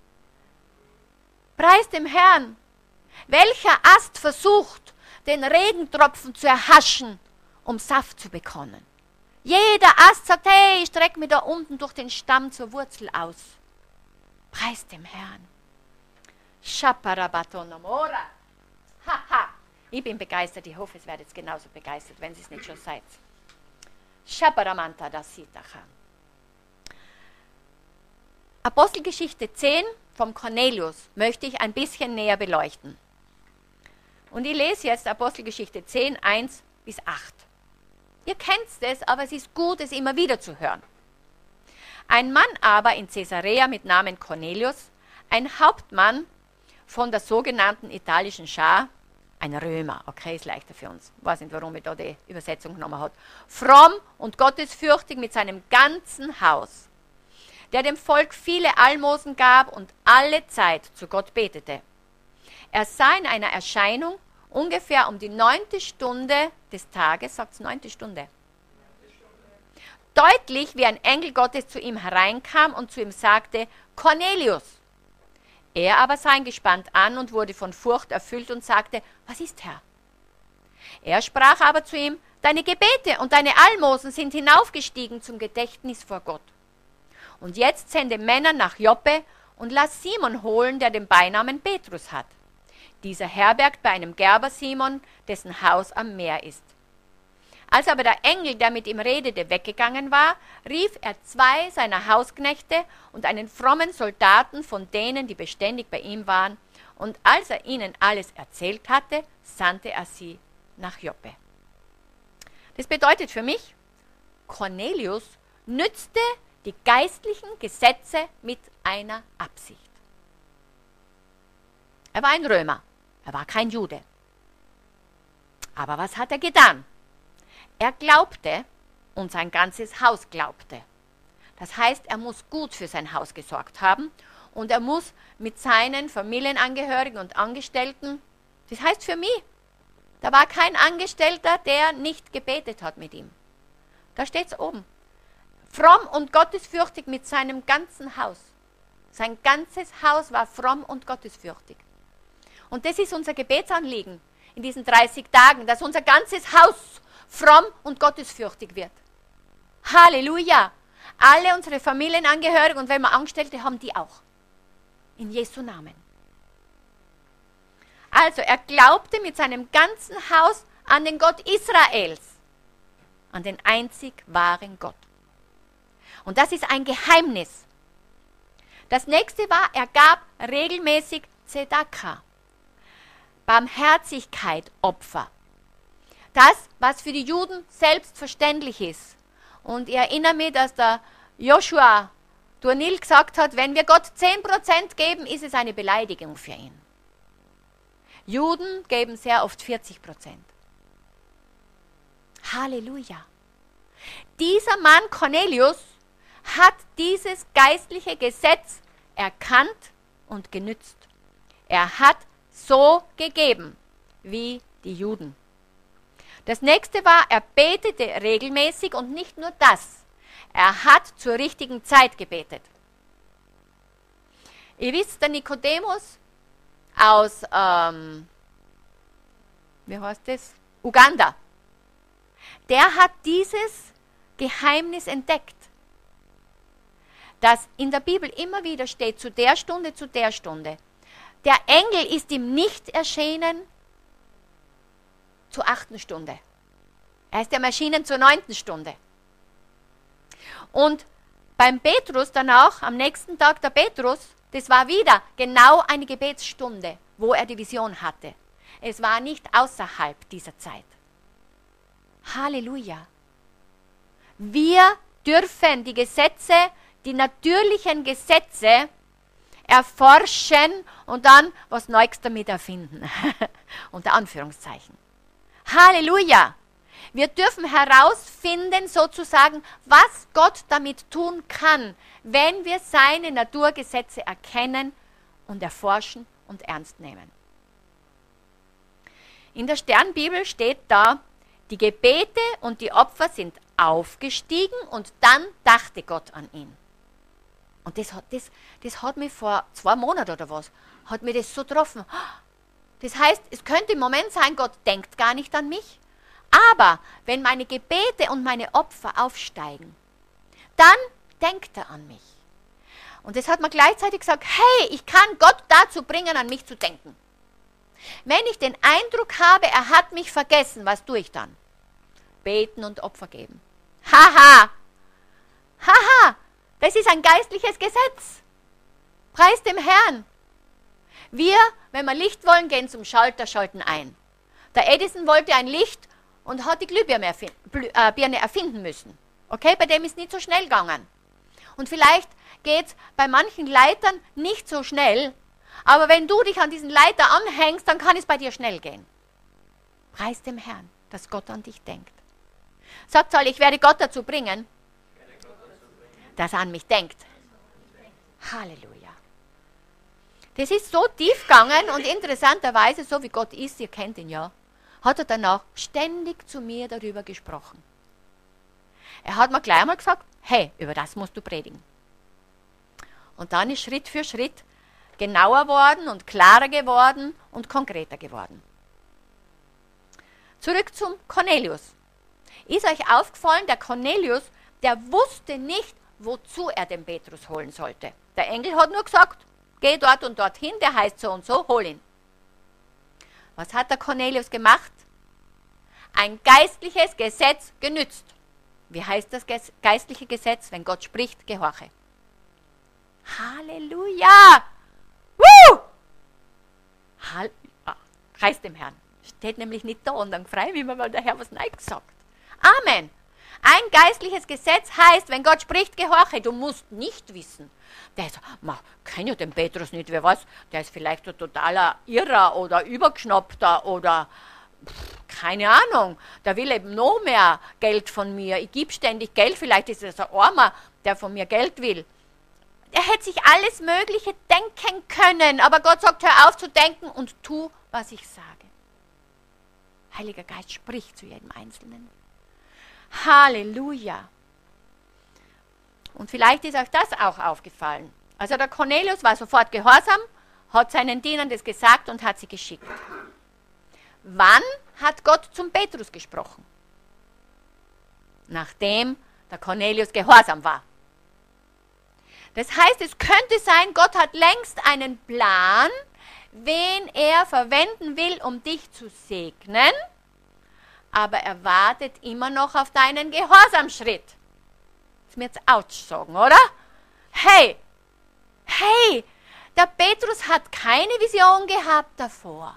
Preis dem Herrn. Welcher Ast versucht, den Regentropfen zu erhaschen, um Saft zu bekommen? Jeder Ast sagt, hey, ich strecke mich da unten durch den Stamm zur Wurzel aus. Preis dem Herrn. Schaparabatonamora. Haha. Ich bin begeistert, ich hoffe, es werdet jetzt genauso begeistert, wenn Sie es nicht schon seid. Schaparamanta dasitacha. Apostelgeschichte zehn vom Cornelius möchte ich ein bisschen näher beleuchten. Und ich lese jetzt Apostelgeschichte zehn, eins bis acht. Ihr kennt es, aber es ist gut, es immer wieder zu hören. Ein Mann aber in Caesarea mit Namen Cornelius, ein Hauptmann von der sogenannten italischen Schar, ein Römer, okay, ist leichter für uns, ich weiß nicht, warum er da die Übersetzung genommen hat, fromm und gottesfürchtig mit seinem ganzen Haus, der dem Volk viele Almosen gab und alle Zeit zu Gott betete. Er sah in einer Erscheinung ungefähr um die neunte Stunde des Tages, sagt es neunte Stunde, deutlich, wie ein Engel Gottes zu ihm hereinkam und zu ihm sagte, Cornelius. Er aber sah ihn gespannt an und wurde von Furcht erfüllt und sagte, was ist, Herr? Er sprach aber zu ihm, deine Gebete und deine Almosen sind hinaufgestiegen zum Gedächtnis vor Gott. Und jetzt sende Männer nach Joppe und lass Simon holen, der den Beinamen Petrus hat. Dieser herbergt bei einem Gerber Simon, dessen Haus am Meer ist. Als aber der Engel, der mit ihm redete, weggegangen war, rief er zwei seiner Hausknechte und einen frommen Soldaten von denen, die beständig bei ihm waren, und als er ihnen alles erzählt hatte, sandte er sie nach Joppe. Das bedeutet für mich, Cornelius nützte die geistlichen Gesetze mit einer Absicht. Er war ein Römer, er war kein Jude. Aber was hat er getan? Er glaubte und sein ganzes Haus glaubte. Das heißt, er muss gut für sein Haus gesorgt haben und er muss mit seinen Familienangehörigen und Angestellten, das heißt für mich, da war kein Angestellter, der nicht gebetet hat mit ihm. Da steht es oben. Fromm und gottesfürchtig mit seinem ganzen Haus. Sein ganzes Haus war fromm und gottesfürchtig. Und das ist unser Gebetsanliegen in diesen dreißig Tagen, dass unser ganzes Haus fromm und gottesfürchtig wird. Halleluja! Alle unsere Familienangehörigen und wenn wir Angestellte haben, die auch. In Jesu Namen. Also, er glaubte mit seinem ganzen Haus an den Gott Israels, an den einzig wahren Gott. Und das ist ein Geheimnis. Das nächste war, er gab regelmäßig Zedaka, Barmherzigkeit, Opfer. Das, was für die Juden selbstverständlich ist. Und ich erinnere mich, dass der Joshua Durnil gesagt hat, wenn wir Gott zehn Prozent geben, ist es eine Beleidigung für ihn. Juden geben sehr oft vierzig Prozent. Halleluja. Dieser Mann Cornelius hat dieses geistliche Gesetz erkannt und genützt. Er hat so gegeben wie die Juden. Das nächste war, er betete regelmäßig und nicht nur das. Er hat zur richtigen Zeit gebetet. Ihr wisst, der Nikodemus aus, ähm, wie heißt das? Uganda, der hat dieses Geheimnis entdeckt, dass in der Bibel immer wieder steht, zu der Stunde, zu der Stunde. Der Engel ist ihm nicht erschienen zur achten Stunde. Er ist ihm erschienen zur neunten Stunde. Und beim Petrus dann auch, am nächsten Tag der Petrus, das war wieder genau eine Gebetsstunde, wo er die Vision hatte. Es war nicht außerhalb dieser Zeit. Halleluja. Wir dürfen die Gesetze, die natürlichen Gesetze erforschen und dann was Neues damit erfinden. Unter Anführungszeichen. Halleluja. Wir dürfen herausfinden, sozusagen, was Gott damit tun kann, wenn wir seine Naturgesetze erkennen und erforschen und ernst nehmen. In der Sternbibel steht da, die Gebete und die Opfer sind aufgestiegen und dann dachte Gott an ihn. Und das hat, das, das hat mich vor zwei Monaten oder was, hat mir das so getroffen. Das heißt, es könnte im Moment sein, Gott denkt gar nicht an mich, aber wenn meine Gebete und meine Opfer aufsteigen, dann denkt er an mich. Und das hat mir gleichzeitig gesagt, hey, ich kann Gott dazu bringen, an mich zu denken. Wenn ich den Eindruck habe, er hat mich vergessen, was tue ich dann? Beten und Opfer geben. Haha! Haha! Das ist ein geistliches Gesetz. Preis dem Herrn. Wir, wenn wir Licht wollen, gehen zum Schalter, schalten ein. Der Edison wollte ein Licht und hat die Glühbirne erfinden, äh, Birne erfinden müssen. Okay, bei dem ist nicht so schnell gegangen. Und vielleicht geht es bei manchen Leitern nicht so schnell, aber wenn du dich an diesen Leiter anhängst, dann kann es bei dir schnell gehen. Preis dem Herrn, dass Gott an dich denkt. Sagt alle, ich werde Gott dazu bringen, dass er an mich denkt. Halleluja. Das ist so tief gegangen und interessanterweise, so wie Gott ist, ihr kennt ihn ja, hat er danach ständig zu mir darüber gesprochen. Er hat mir gleich einmal gesagt, hey, über das musst du predigen. Und dann ist Schritt für Schritt genauer worden und klarer geworden und konkreter geworden. Zurück zum Cornelius. Ist euch aufgefallen, der Cornelius, der wusste nicht, wozu er den Petrus holen sollte. Der Engel hat nur gesagt, geh dort und dorthin, der heißt so und so, hol ihn. Was hat der Cornelius gemacht? Ein geistliches Gesetz genützt. Wie heißt das geistliche Gesetz? Wenn Gott spricht, gehorche. Halleluja! Woo! Hall ah, Preis dem Herrn. Steht nämlich nicht da und dann freue ich mich, wenn der Herr was Neues sagt. Amen. Ein geistliches Gesetz heißt, wenn Gott spricht, gehorche. Du musst nicht wissen. Der ist, man kennt ja den Petrus nicht, wer weiß, der ist vielleicht ein totaler Irrer oder Übergeschnappter oder pff, keine Ahnung. Der will eben noch mehr Geld von mir. Ich gebe ständig Geld, vielleicht ist es ein Armer, der von mir Geld will. Er hätte sich alles Mögliche denken können, aber Gott sagt, hör auf zu denken und tu, was ich sage. Heiliger Geist spricht zu jedem Einzelnen. Halleluja. Und vielleicht ist euch das auch aufgefallen. Also der Cornelius war sofort gehorsam, hat seinen Dienern das gesagt und hat sie geschickt. Wann hat Gott zum Petrus gesprochen? Nachdem der Cornelius gehorsam war. Das heißt, es könnte sein, Gott hat längst einen Plan, wen er verwenden will, um dich zu segnen, aber er wartet immer noch auf deinen Gehorsamschritt. Das ist mir jetzt ouch sagen, oder? Hey, hey, der Petrus hat keine Vision gehabt davor.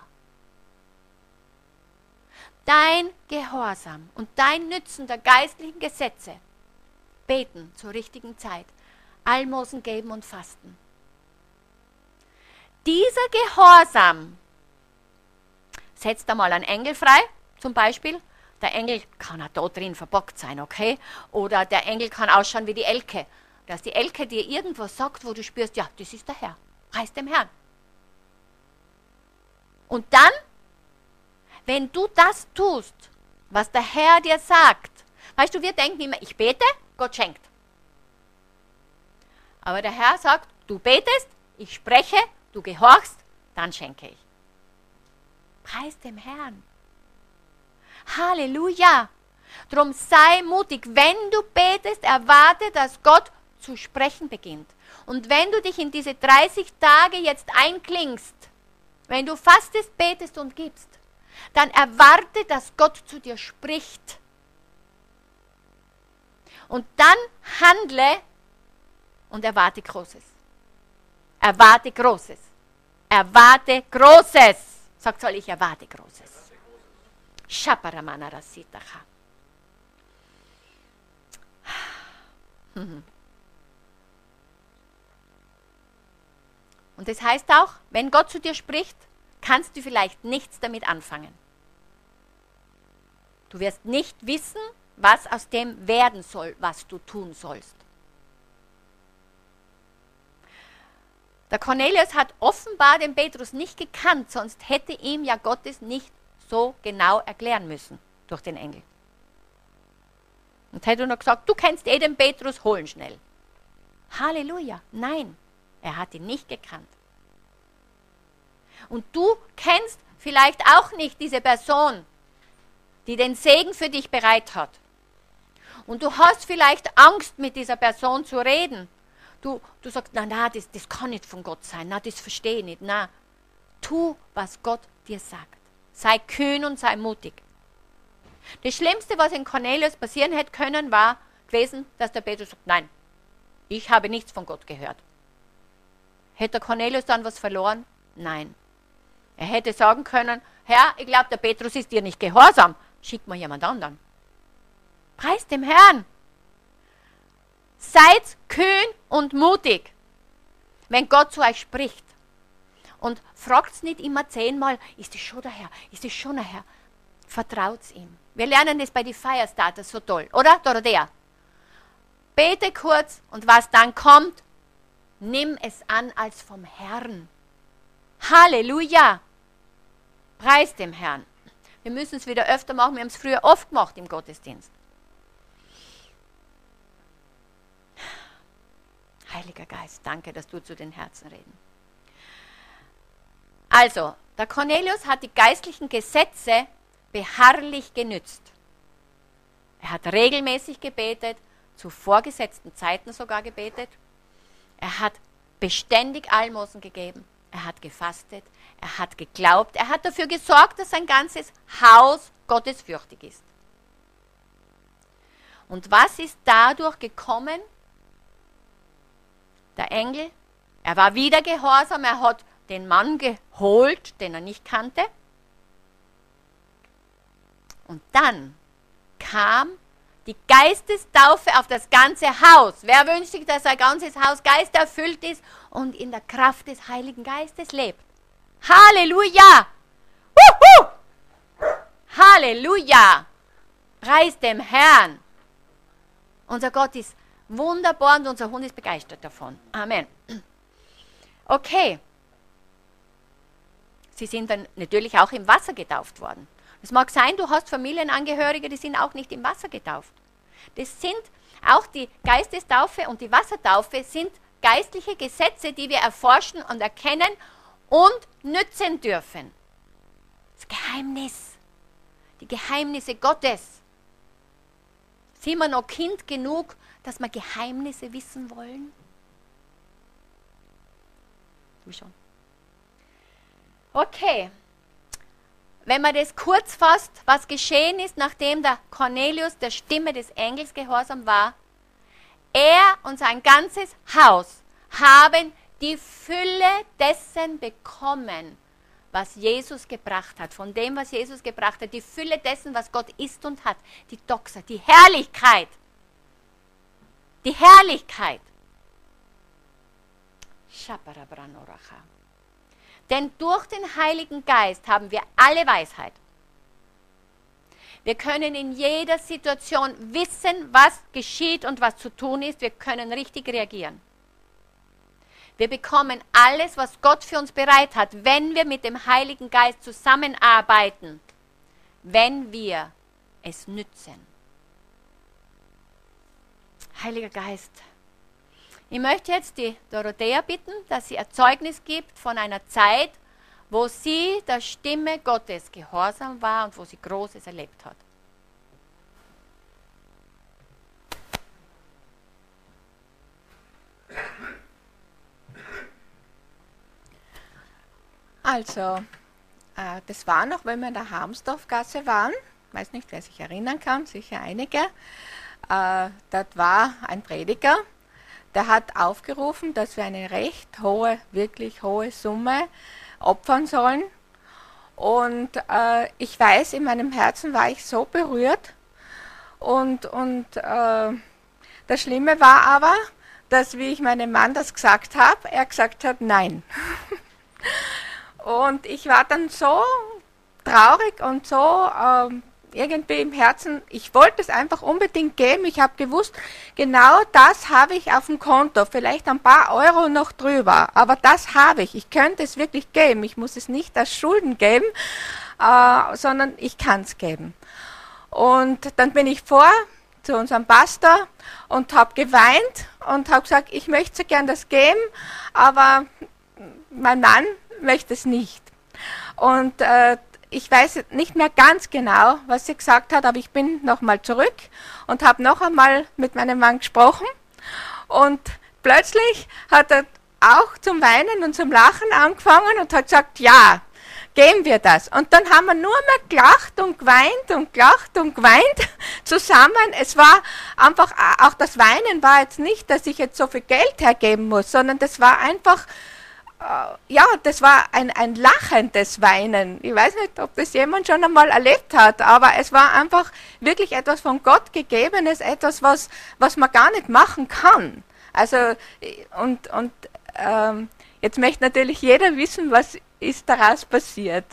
Dein Gehorsam und dein Nützen der geistlichen Gesetze, beten zur richtigen Zeit, Almosen geben und fasten. Dieser Gehorsam setzt einmal einen Engel frei, zum Beispiel. Der Engel kann auch da drin verbockt sein, okay? Oder der Engel kann ausschauen wie die Elke. Dass die Elke dir irgendwas sagt, wo du spürst, ja, das ist der Herr. Preis dem Herrn. Und dann, wenn du das tust, was der Herr dir sagt, weißt du, wir denken immer, ich bete, Gott schenkt. Aber der Herr sagt, du betest, ich spreche, du gehorchst, dann schenke ich. Preis dem Herrn. Halleluja. Drum sei mutig, wenn du betest, erwarte, dass Gott zu sprechen beginnt. Und wenn du dich in diese dreißig Tage jetzt einklingst, wenn du fastest, betest und gibst, dann erwarte, dass Gott zu dir spricht. Und dann handle und erwarte Großes. Erwarte Großes. Erwarte Großes. Sagt, soll ich erwarte Großes. Shaparamana Rasitacha. Und das heißt auch, wenn Gott zu dir spricht, kannst du vielleicht nichts damit anfangen. Du wirst nicht wissen, was aus dem werden soll, was du tun sollst. Der Cornelius hat offenbar den Petrus nicht gekannt, sonst hätte ihm ja Gottes nicht so genau erklären müssen durch den Engel. Und hätte nur gesagt, du kennst eh den Petrus, hol ihn schnell. Halleluja. Nein, er hat ihn nicht gekannt. Und du kennst vielleicht auch nicht diese Person, die den Segen für dich bereit hat. Und du hast vielleicht Angst, mit dieser Person zu reden. Du, du sagst, na, na, das, das kann nicht von Gott sein, na, das verstehe ich nicht. Na, tu, was Gott dir sagt. Sei kühn und sei mutig. Das Schlimmste, was in Cornelius passieren hätte können, war gewesen, dass der Petrus sagt, nein, ich habe nichts von Gott gehört. Hätte der Cornelius dann was verloren? Nein. Er hätte sagen können, Herr, ich glaube, der Petrus ist dir nicht gehorsam. Schick mal jemand anderen. Preis dem Herrn. Seid kühn und mutig, wenn Gott zu euch spricht. Und fragt nicht immer zehnmal, ist es schon der Herr, ist es schon der Herr. Vertraut ihm. Wir lernen das bei den Firestarters so toll, oder, Dorothea? Bete kurz und was dann kommt, nimm es an als vom Herrn. Halleluja! Preis dem Herrn. Wir müssen es wieder öfter machen, wir haben es früher oft gemacht im Gottesdienst. Heiliger Geist, danke, dass du zu den Herzen reden. Also, der Cornelius hat die geistlichen Gesetze beharrlich genützt. Er hat regelmäßig gebetet, zu vorgesetzten Zeiten sogar gebetet. Er hat beständig Almosen gegeben. Er hat gefastet. Er hat geglaubt. Er hat dafür gesorgt, dass sein ganzes Haus gottesfürchtig ist. Und was ist dadurch gekommen? Der Engel, er war wieder gehorsam. Er hat den Mann geholt, den er nicht kannte. Und dann kam die Geistestaufe auf das ganze Haus. Wer wünscht sich, dass sein ganzes Haus geisterfüllt ist und in der Kraft des Heiligen Geistes lebt? Halleluja! Wuhu! Halleluja! Preis dem Herrn! Unser Gott ist wunderbar und unser Hund ist begeistert davon. Amen. Okay. Sie sind dann natürlich auch im Wasser getauft worden. Es mag sein, du hast Familienangehörige, die sind auch nicht im Wasser getauft. Das sind auch die Geistestaufe und die Wassertaufe sind geistliche Gesetze, die wir erforschen und erkennen und nützen dürfen. Das Geheimnis, die Geheimnisse Gottes. Sind wir noch Kind genug, dass wir Geheimnisse wissen wollen? Du schon. Okay. Wenn man das kurz fasst, was geschehen ist, nachdem der Cornelius der Stimme des Engels gehorsam war, er und sein ganzes Haus haben die Fülle dessen bekommen, was Jesus gebracht hat, von dem, was Jesus gebracht hat, die Fülle dessen, was Gott ist und hat, die Doxa, die Herrlichkeit, die Herrlichkeit. Shaparabranoracha. Denn durch den Heiligen Geist haben wir alle Weisheit. Wir können in jeder Situation wissen, was geschieht und was zu tun ist. Wir können richtig reagieren. Wir bekommen alles, was Gott für uns bereit hat, wenn wir mit dem Heiligen Geist zusammenarbeiten, wenn wir es nützen. Heiliger Geist, ich möchte jetzt die Dorothea bitten, dass sie Erzeugnis gibt von einer Zeit, wo sie der Stimme Gottes gehorsam war und wo sie Großes erlebt hat. Also, äh, das war noch, wenn wir in der Harmsdorfgasse waren. Ich weiß nicht, wer sich erinnern kann, sicher einige. Äh, dort war ein Prediger, der hat aufgerufen, dass wir eine recht hohe, wirklich hohe Summe opfern sollen. Und äh, ich weiß, in meinem Herzen war ich so berührt. Und, und äh, das Schlimme war aber, dass, wie ich meinem Mann das gesagt habe, er gesagt hat, nein. Und ich war dann so traurig und so äh, irgendwie im Herzen, ich wollte es einfach unbedingt geben. Ich habe gewusst, genau das habe ich auf dem Konto, vielleicht ein paar Euro noch drüber, aber das habe ich. Ich könnte es wirklich geben. Ich muss es nicht als Schulden geben, äh, sondern ich kann es geben. Und dann bin ich vor zu unserem Pastor und habe geweint und habe gesagt, ich möchte so gern das geben, aber mein Mann möchte es nicht. Und äh, ich weiß nicht mehr ganz genau, was sie gesagt hat, aber ich bin nochmal zurück und habe noch einmal mit meinem Mann gesprochen. Und plötzlich hat er auch zum Weinen und zum Lachen angefangen und hat gesagt, ja, geben wir das. Und dann haben wir nur mehr gelacht und geweint und gelacht und geweint zusammen. Es war einfach, auch das Weinen war jetzt nicht, dass ich jetzt so viel Geld hergeben muss, sondern das war einfach, ja, das war ein, ein lachendes Weinen. Ich weiß nicht, ob das jemand schon einmal erlebt hat, aber es war einfach wirklich etwas von Gott Gegebenes, etwas, was, was man gar nicht machen kann. Also, und, und ähm, jetzt möchte natürlich jeder wissen, was ist daraus passiert.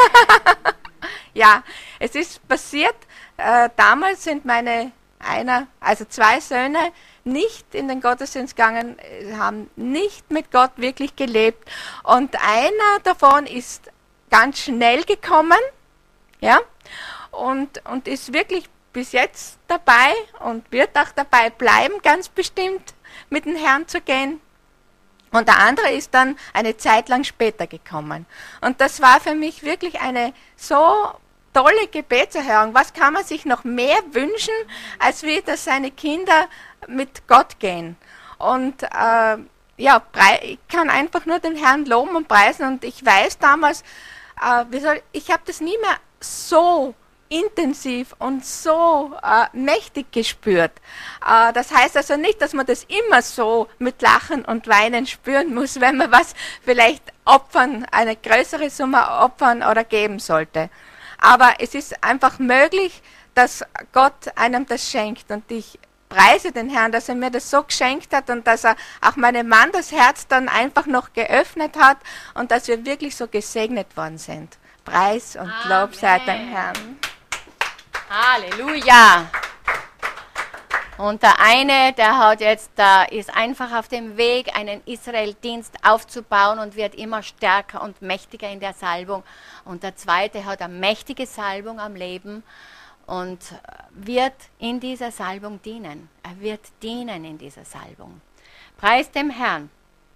Ja, es ist passiert, äh, damals sind meine einer, also zwei Söhne nicht in den Gottesdienst gegangen, haben nicht mit Gott wirklich gelebt. Und einer davon ist ganz schnell gekommen, ja, und, und ist wirklich bis jetzt dabei und wird auch dabei bleiben, ganz bestimmt mit dem Herrn zu gehen. Und der andere ist dann eine Zeit lang später gekommen. Und das war für mich wirklich eine so tolle Gebetserhörung. Was kann man sich noch mehr wünschen, als wie, dass seine Kinder mit Gott gehen? Und äh, ja, ich kann einfach nur den Herrn loben und preisen. Und ich weiß damals, äh, wie soll, ich habe das nie mehr so intensiv und so äh, mächtig gespürt. Äh, das heißt also nicht, dass man das immer so mit Lachen und Weinen spüren muss, wenn man was vielleicht opfern, eine größere Summe opfern oder geben sollte. Aber es ist einfach möglich, dass Gott einem das schenkt. Und ich preise den Herrn, dass er mir das so geschenkt hat und dass er auch meinem Mann das Herz dann einfach noch geöffnet hat und dass wir wirklich so gesegnet worden sind. Preis und Amen. Lob sei dem Herrn. Halleluja! Und der eine, der hat jetzt, der ist einfach auf dem Weg, einen Israel-Dienst aufzubauen und wird immer stärker und mächtiger in der Salbung. Und der zweite hat eine mächtige Salbung am Leben und wird in dieser Salbung dienen. Er wird dienen in dieser Salbung. Preis dem Herrn.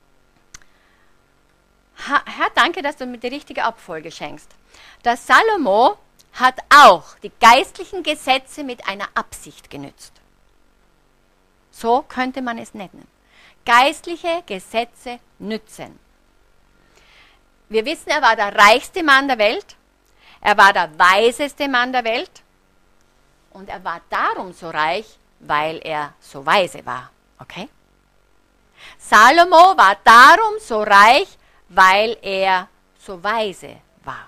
Herr, danke, dass du mir die richtige Abfolge schenkst. Der Salomo hat auch die geistlichen Gesetze mit einer Absicht genützt. So könnte man es nennen. Geistliche Gesetze nützen. Wir wissen, er war der reichste Mann der Welt, er war der weiseste Mann der Welt und er war darum so reich, weil er so weise war. Okay? Salomo war darum so reich, weil er so weise war.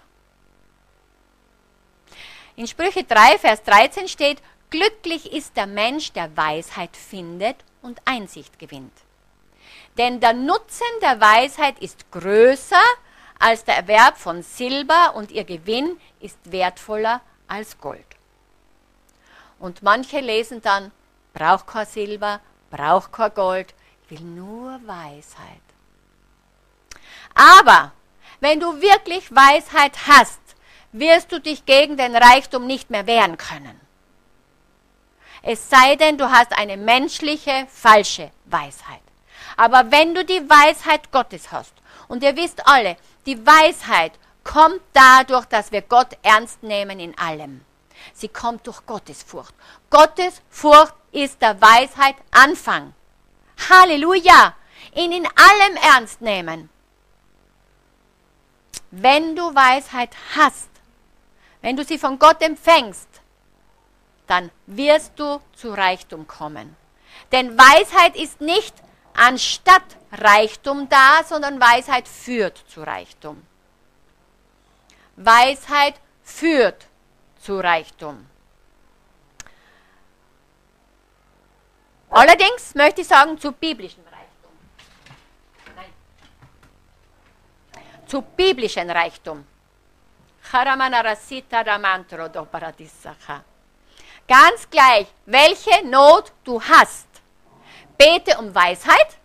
In Sprüche drei, Vers dreizehn steht, glücklich ist der Mensch, der Weisheit findet und Einsicht gewinnt. Denn der Nutzen der Weisheit ist größer als der Erwerb von Silber und ihr Gewinn ist wertvoller als Gold. Und manche lesen dann, braucht kein Silber, braucht kein Gold, ich will nur Weisheit. Aber wenn du wirklich Weisheit hast, wirst du dich gegen den Reichtum nicht mehr wehren können. Es sei denn, du hast eine menschliche, falsche Weisheit. Aber wenn du die Weisheit Gottes hast, und ihr wisst alle, die Weisheit kommt dadurch, dass wir Gott ernst nehmen in allem. Sie kommt durch Gottesfurcht. Gottesfurcht ist der Weisheit Anfang. Halleluja! Ihn in allem ernst nehmen. Wenn du Weisheit hast, wenn du sie von Gott empfängst, dann wirst du zu Reichtum kommen. Denn Weisheit ist nicht anstatt Reichtum da, sondern Weisheit führt zu Reichtum. Weisheit führt zu Reichtum. Allerdings möchte ich sagen, zu biblischem Reichtum. Nein. Zu biblischem Reichtum. Ganz gleich, welche Not du hast. Bete um Weisheit.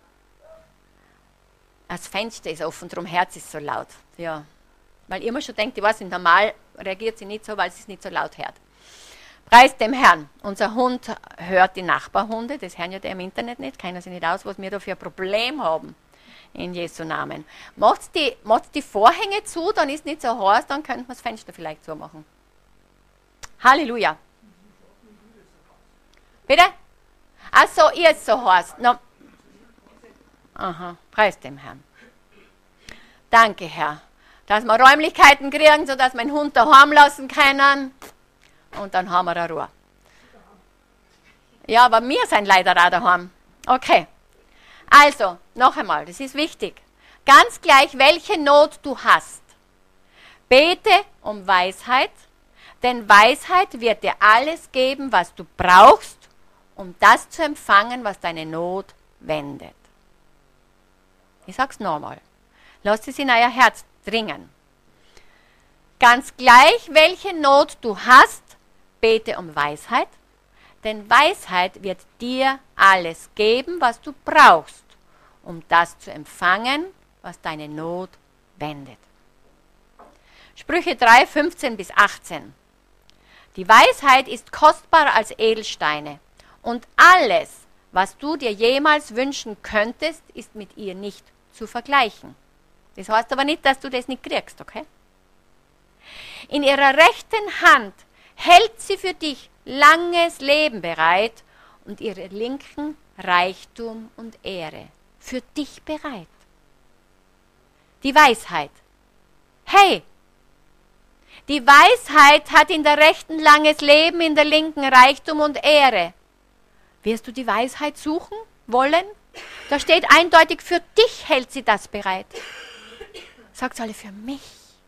Das Fenster ist offen, darum Herz ist so laut. Ja. Weil ihr immer schon denkt, ich weiß nicht, normal reagiert sie nicht so, weil sie es nicht so laut hört. Preis dem Herrn. Unser Hund hört die Nachbarhunde, das hören ja die im Internet nicht, keiner sich nicht aus, was wir da für ein Problem haben. In Jesu Namen. Macht die, macht die Vorhänge zu, dann ist nicht so heiß, dann könnte man das Fenster vielleicht zumachen. Halleluja. Bitte? Ach so, ihr ist so heiß. No. Aha, preis dem Herrn. Danke, Herr. Dass wir Räumlichkeiten kriegen, sodass wir den Hund daheim lassen können. Und dann haben wir eine Ruhe. Ja, aber wir sind leider auch daheim. Okay. Also, noch einmal, das ist wichtig. Ganz gleich, welche Not du hast. Bete um Weisheit, denn Weisheit wird dir alles geben, was du brauchst, um das zu empfangen, was deine Not wendet. Ich sage es nochmal. Lasst es in euer Herz dringen. Ganz gleich, welche Not du hast, bete um Weisheit, denn Weisheit wird dir alles geben, was du brauchst, um das zu empfangen, was deine Not wendet. Sprüche drei, fünfzehn bis achtzehn. Die Weisheit ist kostbarer als Edelsteine und alles, was du dir jemals wünschen könntest, ist mit ihr nicht zu vergleichen. Das heißt aber nicht, dass du das nicht kriegst, okay? In ihrer rechten Hand hält sie für dich langes Leben bereit und ihre linken Reichtum und Ehre für dich bereit. Die Weisheit. Hey, die Weisheit hat in der rechten langes Leben, in der linken Reichtum und Ehre. Wirst du die Weisheit suchen wollen? Da steht eindeutig, für dich hält sie das bereit. Sagt alle, für mich.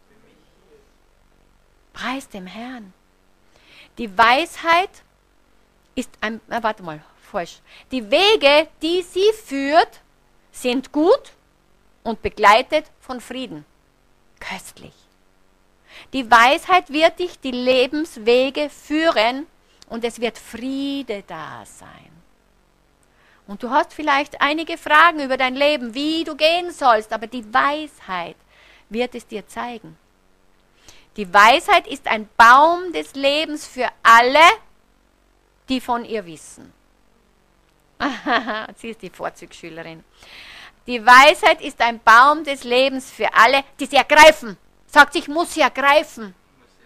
Preis dem Herrn. Die Weisheit ist ein, äh, warte mal, falsch. Die Wege, die sie führt, sind gut und begleitet von Frieden. Köstlich. Die Weisheit wird dich die Lebenswege führen und es wird Friede da sein. Und du hast vielleicht einige Fragen über dein Leben, wie du gehen sollst, aber die Weisheit wird es dir zeigen. Die Weisheit ist ein Baum des Lebens für alle, die von ihr wissen. Sie ist die Vorzugsschülerin. Die Weisheit ist ein Baum des Lebens für alle, die sie ergreifen. Sagt, ich muss sie ergreifen.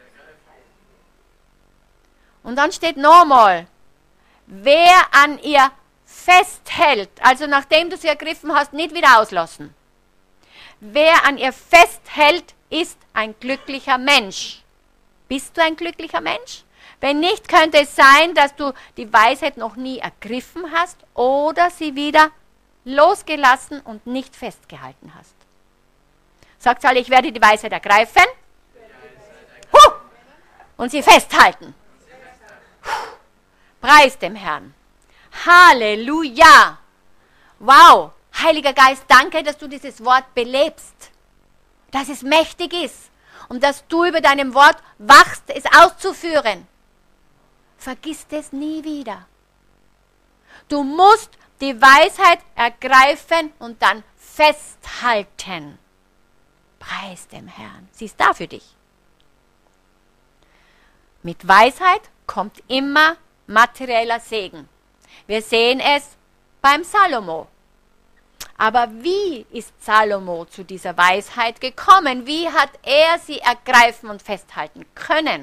Und dann steht nochmal, wer an ihr festhält, also nachdem du sie ergriffen hast, nicht wieder auslassen. Wer an ihr festhält, ist ein glücklicher Mensch. Bist du ein glücklicher Mensch? Wenn nicht, könnte es sein, dass du die Weisheit noch nie ergriffen hast oder sie wieder losgelassen und nicht festgehalten hast. Sagt alle, ich werde die Weisheit ergreifen huh, und sie festhalten. Puh. Preis dem Herrn. Halleluja. Wow. Heiliger Geist, danke, dass du dieses Wort belebst. Dass es mächtig ist und dass du über deinem Wort wachst, es auszuführen. Vergiss es nie wieder. Du musst die Weisheit ergreifen und dann festhalten. Preis dem Herrn. Sie ist da für dich. Mit Weisheit kommt immer materieller Segen. Wir sehen es beim Salomo. Aber wie ist Salomo zu dieser Weisheit gekommen? Wie hat er sie ergreifen und festhalten können?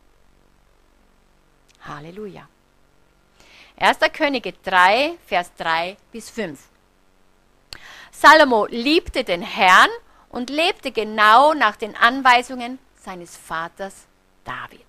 Halleluja. erster Könige drei, Vers drei bis fünf. Salomo liebte den Herrn und lebte genau nach den Anweisungen seines Vaters David.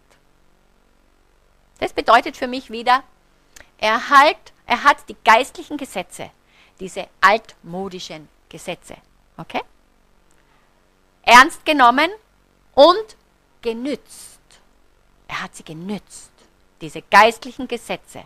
Das bedeutet für mich wieder, er, halt, er hat die geistlichen Gesetze, diese altmodischen Gesetze. Okay? Ernst genommen und genützt. Er hat sie genützt, diese geistlichen Gesetze.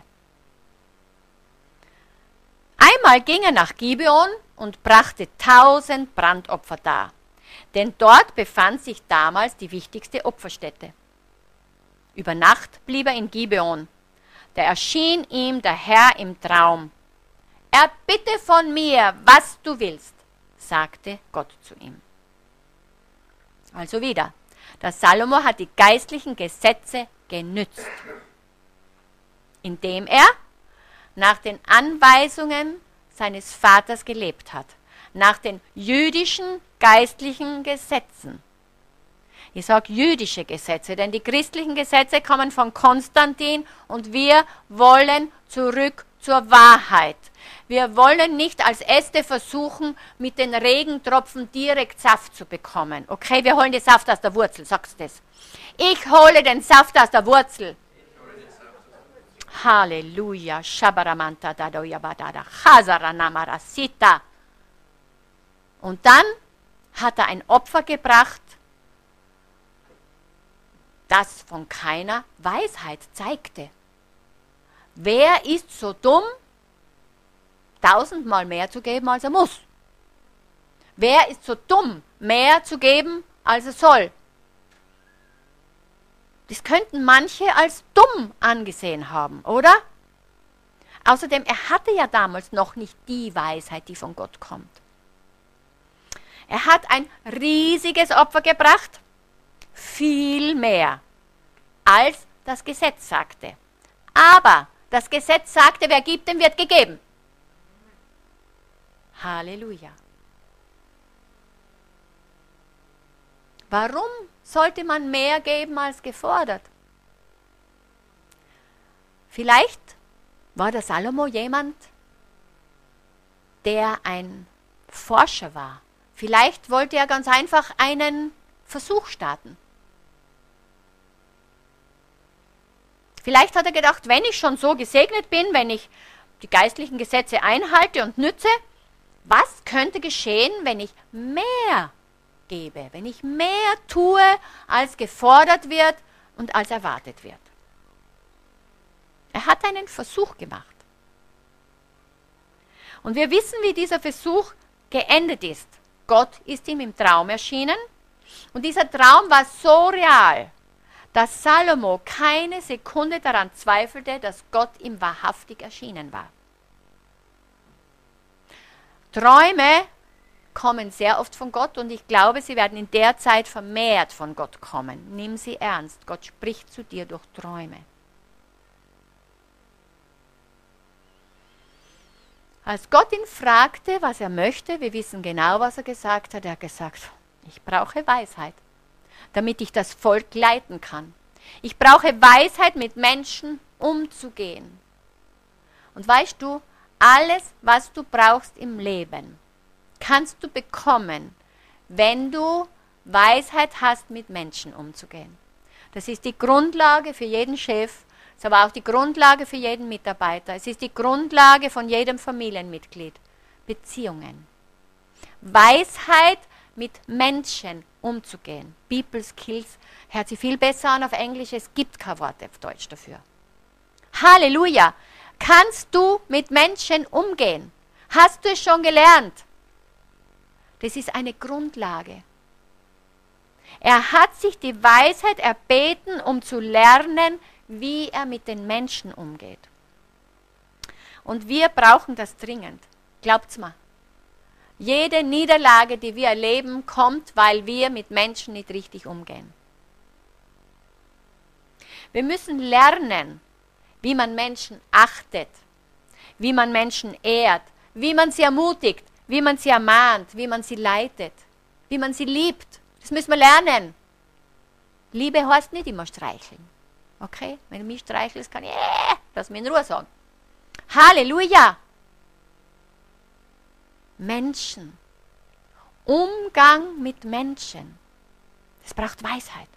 Einmal ging er nach Gibeon und brachte tausend Brandopfer dar, denn dort befand sich damals die wichtigste Opferstätte. Über Nacht blieb er in Gibeon. Da erschien ihm der Herr im Traum. Erbitte von mir, was du willst, sagte Gott zu ihm. Also wieder, der Salomo hat die geistlichen Gesetze genützt, indem er nach den Anweisungen seines Vaters gelebt hat, nach den jüdischen geistlichen Gesetzen. Ich sage jüdische Gesetze, denn die christlichen Gesetze kommen von Konstantin und wir wollen zurück zur Wahrheit. Wir wollen nicht als Äste versuchen, mit den Regentropfen direkt Saft zu bekommen. Okay, wir holen den Saft aus der Wurzel, sagst du das? Ich hole den Saft aus der Wurzel. Halleluja. Shabaramanta dadoyabadada. Chasaranamarasita. Und dann hat er ein Opfer gebracht, das von keiner Weisheit zeigte. Wer ist so dumm, tausendmal mehr zu geben, als er muss? Wer ist so dumm, mehr zu geben, als er soll? Das könnten manche als dumm angesehen haben, oder? Außerdem, er hatte ja damals noch nicht die Weisheit, die von Gott kommt. Er hat ein riesiges Opfer gebracht, viel mehr, als das Gesetz sagte. Aber das Gesetz sagte, wer gibt, dem wird gegeben. Halleluja. Warum sollte man mehr geben als gefordert? Vielleicht war der Salomo jemand, der ein Forscher war. Vielleicht wollte er ganz einfach einen Versuch starten. Vielleicht hat er gedacht, wenn ich schon so gesegnet bin, wenn ich die geistlichen Gesetze einhalte und nütze, was könnte geschehen, wenn ich mehr gebe, wenn ich mehr tue, als gefordert wird und als erwartet wird. Er hat einen Versuch gemacht. Und wir wissen, wie dieser Versuch geendet ist. Gott ist ihm im Traum erschienen und dieser Traum war so real, dass Salomo keine Sekunde daran zweifelte, dass Gott ihm wahrhaftig erschienen war. Träume kommen sehr oft von Gott und ich glaube, sie werden in der Zeit vermehrt von Gott kommen. Nimm sie ernst. Gott spricht zu dir durch Träume. Als Gott ihn fragte, was er möchte, wir wissen genau, was er gesagt hat, er hat gesagt, ich brauche Weisheit, damit ich das Volk leiten kann. Ich brauche Weisheit, mit Menschen umzugehen. Und weißt du, alles, was du brauchst im Leben, kannst du bekommen, wenn du Weisheit hast, mit Menschen umzugehen. Das ist die Grundlage für jeden Chef, es ist aber auch die Grundlage für jeden Mitarbeiter. Es ist die Grundlage von jedem Familienmitglied. Beziehungen. Weisheit, mit Menschen umzugehen. People Skills hört sich viel besser an auf Englisch, es gibt kein Wort auf Deutsch dafür. Halleluja! Kannst du mit Menschen umgehen? Hast du es schon gelernt? Das ist eine Grundlage. Er hat sich die Weisheit erbeten, um zu lernen, wie er mit den Menschen umgeht. Und wir brauchen das dringend. Glaubt's mir. Jede Niederlage, die wir erleben, kommt, weil wir mit Menschen nicht richtig umgehen. Wir müssen lernen, wie man Menschen achtet, wie man Menschen ehrt, wie man sie ermutigt, wie man sie ermahnt, wie man sie leitet, wie man sie liebt. Das müssen wir lernen. Liebe heißt nicht immer streicheln. Okay? Wenn du mich streichelst, kann ich, äh, lass mich in Ruhe sagen. Halleluja! Menschen. Umgang mit Menschen. Das braucht Weisheit.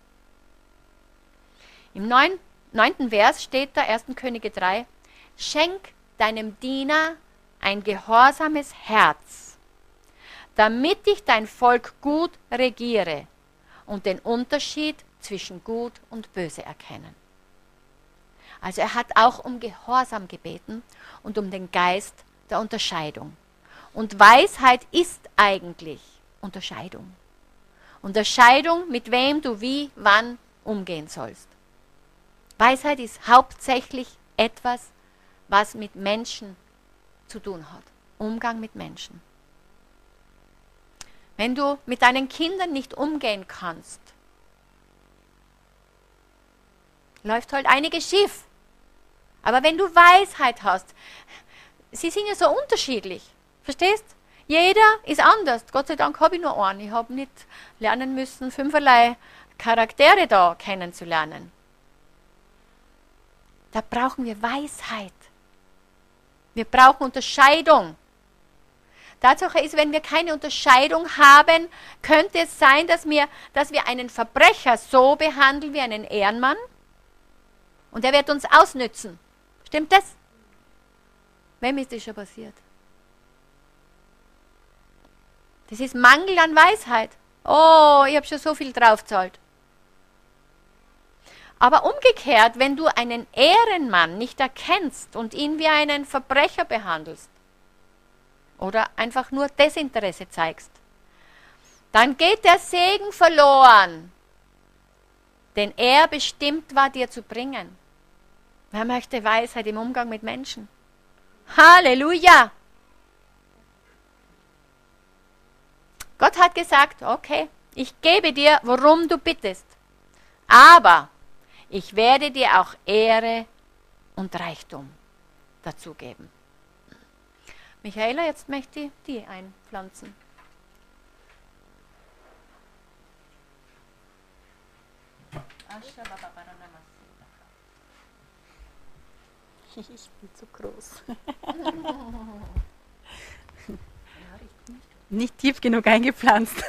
Im neunten Vers steht da, ersten Könige drei, schenk deinem Diener ein gehorsames Herz, damit ich dein Volk gut regiere und den Unterschied zwischen Gut und Böse erkennen. Also er hat auch um Gehorsam gebeten und um den Geist der Unterscheidung. Und Weisheit ist eigentlich Unterscheidung. Unterscheidung, mit wem du wie, wann umgehen sollst. Weisheit ist hauptsächlich etwas, was mit Menschen zu tun hat. Umgang mit Menschen. Wenn du mit deinen Kindern nicht umgehen kannst, läuft halt einiges schief. Aber wenn du Weisheit hast, sie sind ja so unterschiedlich, verstehst? Jeder ist anders. Gott sei Dank habe ich nur einen. Ich habe nicht lernen müssen, fünferlei Charaktere da kennenzulernen. Da brauchen wir Weisheit. Wir brauchen Unterscheidung. Tatsache ist, wenn wir keine Unterscheidung haben, könnte es sein, dass wir, dass wir einen Verbrecher so behandeln wie einen Ehrenmann und er wird uns ausnützen. Stimmt das? Wem ist das schon passiert? Das ist Mangel an Weisheit. Oh, ich habe schon so viel draufgezahlt. Aber umgekehrt, wenn du einen Ehrenmann nicht erkennst und ihn wie einen Verbrecher behandelst oder einfach nur Desinteresse zeigst, dann geht der Segen verloren, den er bestimmt war, dir zu bringen. Wer möchte Weisheit im Umgang mit Menschen? Halleluja! Gott hat gesagt, okay, ich gebe dir, worum du bittest, aber ich werde dir auch Ehre und Reichtum dazu geben. Michaela, jetzt möchte ich die einpflanzen. Ich bin zu groß. Nicht tief genug eingepflanzt.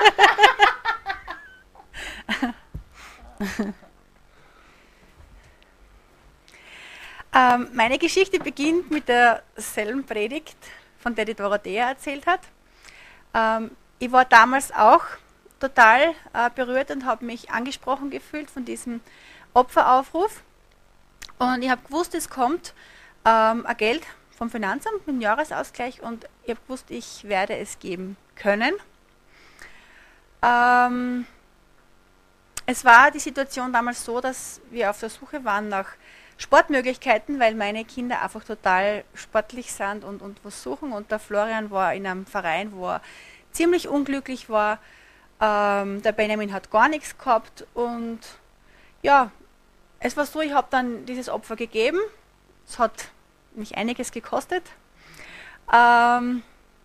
ähm, meine Geschichte beginnt mit derselben Predigt, von der die Dorothea erzählt hat. Ähm, ich war damals auch total äh, berührt und habe mich angesprochen gefühlt von diesem Opferaufruf. Und ich habe gewusst, es kommt ähm, ein Geld vom Finanzamt mit dem Jahresausgleich und ich habe gewusst, ich werde es geben können. Ähm, es war die Situation damals so, dass wir auf der Suche waren nach Sportmöglichkeiten, weil meine Kinder einfach total sportlich sind und, und was suchen. Und der Florian war in einem Verein, wo er ziemlich unglücklich war. Ähm, der Benjamin hat gar nichts gehabt und ja, es war so, ich habe dann dieses Opfer gegeben. Es hat mich einiges gekostet. Ähm,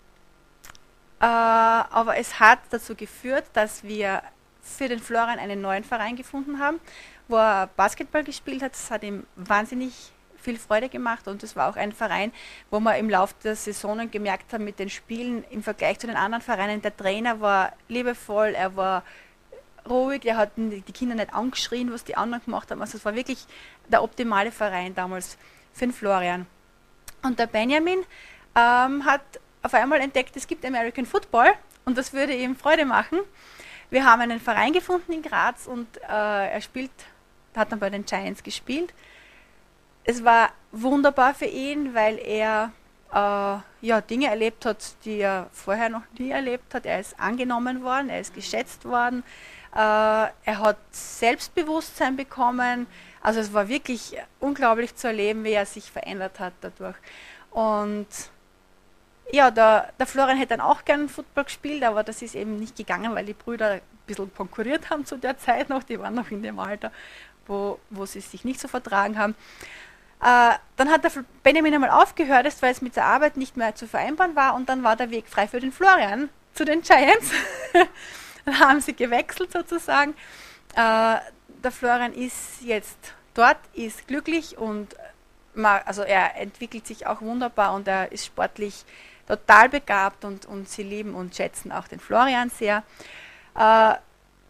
äh, aber es hat dazu geführt, dass wir für den Florian einen neuen Verein gefunden haben, wo er Basketball gespielt hat. Das hat ihm wahnsinnig viel Freude gemacht und es war auch ein Verein, wo wir im Laufe der Saisonen gemerkt haben mit den Spielen im Vergleich zu den anderen Vereinen, der Trainer war liebevoll, er war ruhig, er hat die Kinder nicht angeschrien, was die anderen gemacht haben. Also es war wirklich der optimale Verein damals für den Florian. Und der Benjamin ähm, hat auf einmal entdeckt, es gibt American Football und das würde ihm Freude machen. Wir haben einen Verein gefunden in Graz und äh, er spielt, hat dann bei den Giants gespielt. Es war wunderbar für ihn, weil er äh, ja, Dinge erlebt hat, die er vorher noch nie erlebt hat. Er ist angenommen worden, er ist geschätzt worden. Äh, er hat Selbstbewusstsein bekommen. Also es war wirklich unglaublich zu erleben, wie er sich verändert hat dadurch. Und ja, der, der Florian hätte dann auch gerne Football gespielt, aber das ist eben nicht gegangen, weil die Brüder ein bisschen konkurriert haben zu der Zeit noch. Die waren noch in dem Alter, wo, wo sie sich nicht so vertragen haben. Äh, dann hat der Benjamin einmal aufgehört, weil es mit der Arbeit nicht mehr zu vereinbaren war und dann war der Weg frei für den Florian zu den Giants. Dann haben sie gewechselt sozusagen. Äh, der Florian ist jetzt dort, ist glücklich und man, also er entwickelt sich auch wunderbar und er ist sportlich total begabt und, und sie lieben und schätzen auch den Florian sehr. Äh,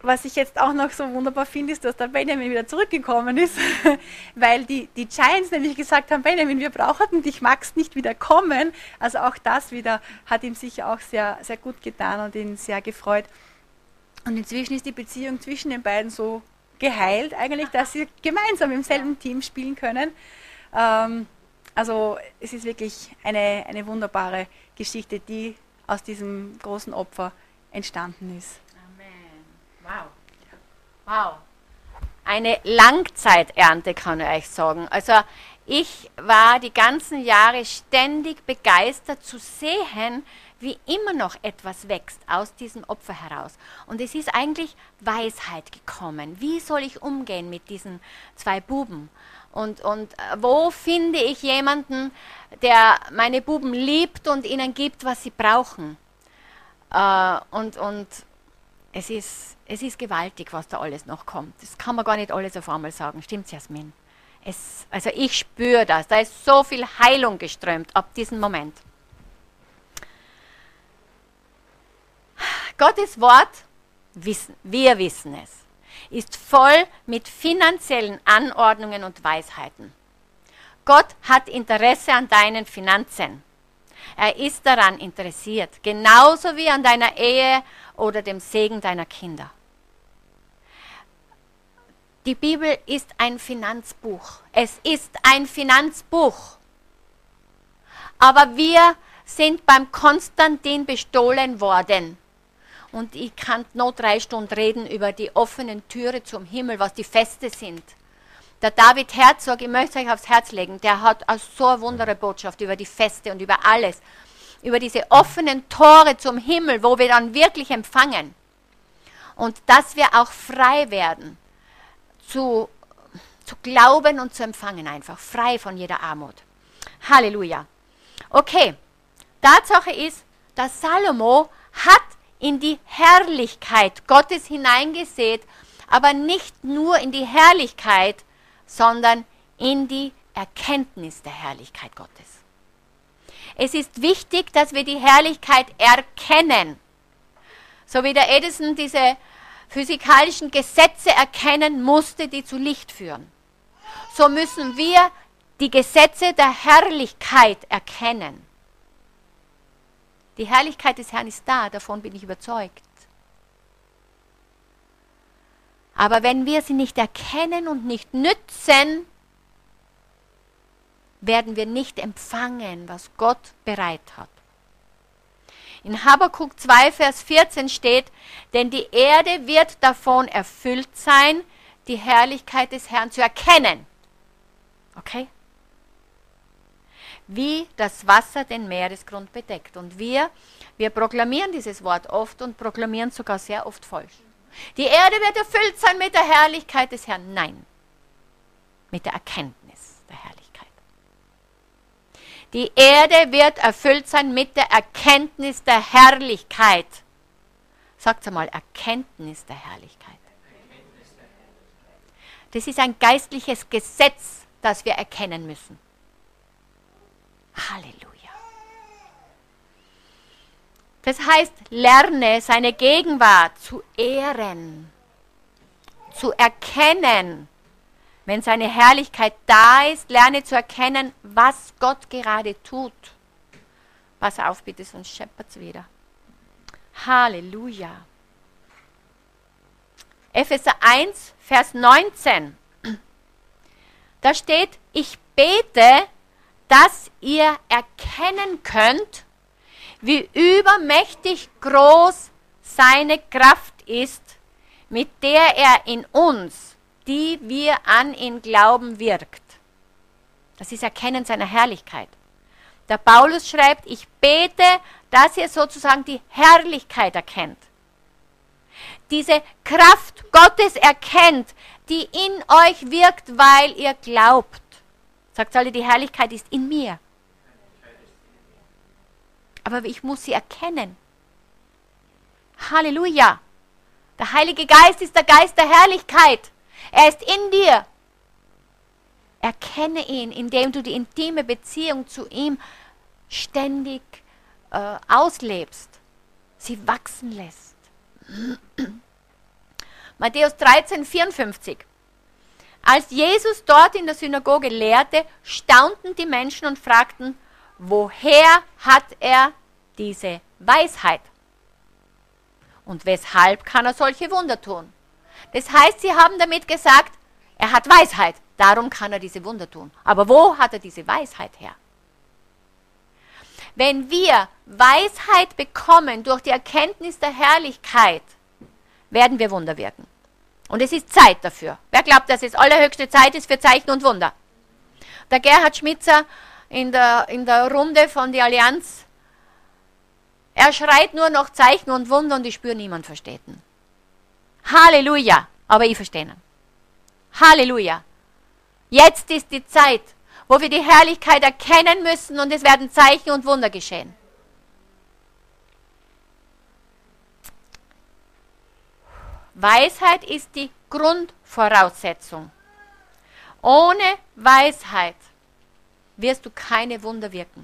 was ich jetzt auch noch so wunderbar finde, ist, dass der Benjamin wieder zurückgekommen ist, weil die, die Giants nämlich gesagt haben, Benjamin, wir brauchen dich, magst nicht wieder kommen. Also auch das wieder hat ihm sicher auch sehr, sehr gut getan und ihn sehr gefreut. Und inzwischen ist die Beziehung zwischen den beiden so geheilt eigentlich, dass sie gemeinsam im selben Team spielen können. Ähm, also es ist wirklich eine, eine wunderbare Geschichte, die aus diesem großen Opfer entstanden ist. Wow. Wow. Eine Langzeiternte, kann ich euch sagen. Also ich war die ganzen Jahre ständig begeistert zu sehen, wie immer noch etwas wächst aus diesem Opfer heraus. Und es ist eigentlich Weisheit gekommen. Wie soll ich umgehen mit diesen zwei Buben? Und, und wo finde ich jemanden, der meine Buben liebt und ihnen gibt, was sie brauchen? Äh, und, und Es ist, es ist gewaltig, was da alles noch kommt. Das kann man gar nicht alles auf einmal sagen. Stimmt's, Jasmin? Es, also ich spüre das. Da ist so viel Heilung geströmt ab diesem Moment. Gottes Wort, wissen, wir wissen es, ist voll mit finanziellen Anordnungen und Weisheiten. Gott hat Interesse an deinen Finanzen. Er ist daran interessiert, genauso wie an deiner Ehe oder dem Segen deiner Kinder. Die Bibel ist ein Finanzbuch. Es ist ein Finanzbuch. Aber wir sind beim Konstantin bestohlen worden. Und ich kann noch drei Stunden reden über die offenen Türe zum Himmel, was die Feste sind. Der David Herzog, ich möchte es euch aufs Herz legen, der hat so eine wunderbare Botschaft über die Feste und über alles. Über diese offenen Tore zum Himmel, wo wir dann wirklich empfangen. Und dass wir auch frei werden, zu, zu glauben und zu empfangen einfach. Frei von jeder Armut. Halleluja. Okay, Tatsache ist, dass Salomo hat in die Herrlichkeit Gottes hineingesät, aber nicht nur in die Herrlichkeit, sondern in die Erkenntnis der Herrlichkeit Gottes. Es ist wichtig, dass wir die Herrlichkeit erkennen. So wie der Edison diese physikalischen Gesetze erkennen musste, die zu Licht führen. So müssen wir die Gesetze der Herrlichkeit erkennen. Die Herrlichkeit des Herrn ist da, davon bin ich überzeugt. Aber wenn wir sie nicht erkennen und nicht nützen, werden wir nicht empfangen, was Gott bereit hat. In Habakuk zwei, Vers vierzehn steht, denn die Erde wird davon erfüllt sein, die Herrlichkeit des Herrn zu erkennen. Okay? Wie das Wasser den Meeresgrund bedeckt. Und wir, wir proklamieren dieses Wort oft und proklamieren sogar sehr oft falsch. Die Erde wird erfüllt sein mit der Herrlichkeit des Herrn. Nein, mit der Erkenntnis der Herrlichkeit. Die Erde wird erfüllt sein mit der Erkenntnis der Herrlichkeit. Sagt einmal, Erkenntnis der Herrlichkeit. Das ist ein geistliches Gesetz, das wir erkennen müssen. Halleluja. Das heißt, lerne seine Gegenwart zu ehren, zu erkennen. Wenn seine Herrlichkeit da ist, lerne zu erkennen, was Gott gerade tut. Pass auf bitte, sonst scheppert es wieder. Halleluja. Epheser eins, Vers neunzehn. Da steht, ich bete, dass ihr erkennen könnt, wie übermächtig groß seine Kraft ist, mit der er in uns, die wir an ihn glauben, wirkt. Das ist Erkennen seiner Herrlichkeit. Der Paulus schreibt, ich bete, dass ihr sozusagen die Herrlichkeit erkennt. Diese Kraft Gottes erkennt, die in euch wirkt, weil ihr glaubt. Sagt alle, die Herrlichkeit ist in mir. Aber ich muss sie erkennen. Halleluja. Der Heilige Geist ist der Geist der Herrlichkeit. Er ist in dir. Erkenne ihn, indem du die intime Beziehung zu ihm ständig äh, auslebst, sie wachsen lässt. Matthäus dreizehn, vierundfünfzig. Als Jesus dort in der Synagoge lehrte, staunten die Menschen und fragten, woher hat er diese Weisheit? Und weshalb kann er solche Wunder tun? Das heißt, sie haben damit gesagt, er hat Weisheit, darum kann er diese Wunder tun. Aber wo hat er diese Weisheit her? Wenn wir Weisheit bekommen durch die Erkenntnis der Herrlichkeit, werden wir Wunder wirken. Und es ist Zeit dafür. Wer glaubt, dass es allerhöchste Zeit ist für Zeichen und Wunder? Der Gerhard Schmitzer in der, in der Runde von der Allianz, er schreit nur noch Zeichen und Wunder und ich spüre, niemand versteht ihn. Halleluja, aber ich verstehe ihn. Halleluja. Jetzt ist die Zeit, wo wir die Herrlichkeit erkennen müssen und es werden Zeichen und Wunder geschehen. Weisheit ist die Grundvoraussetzung. Ohne Weisheit wirst du keine Wunder wirken.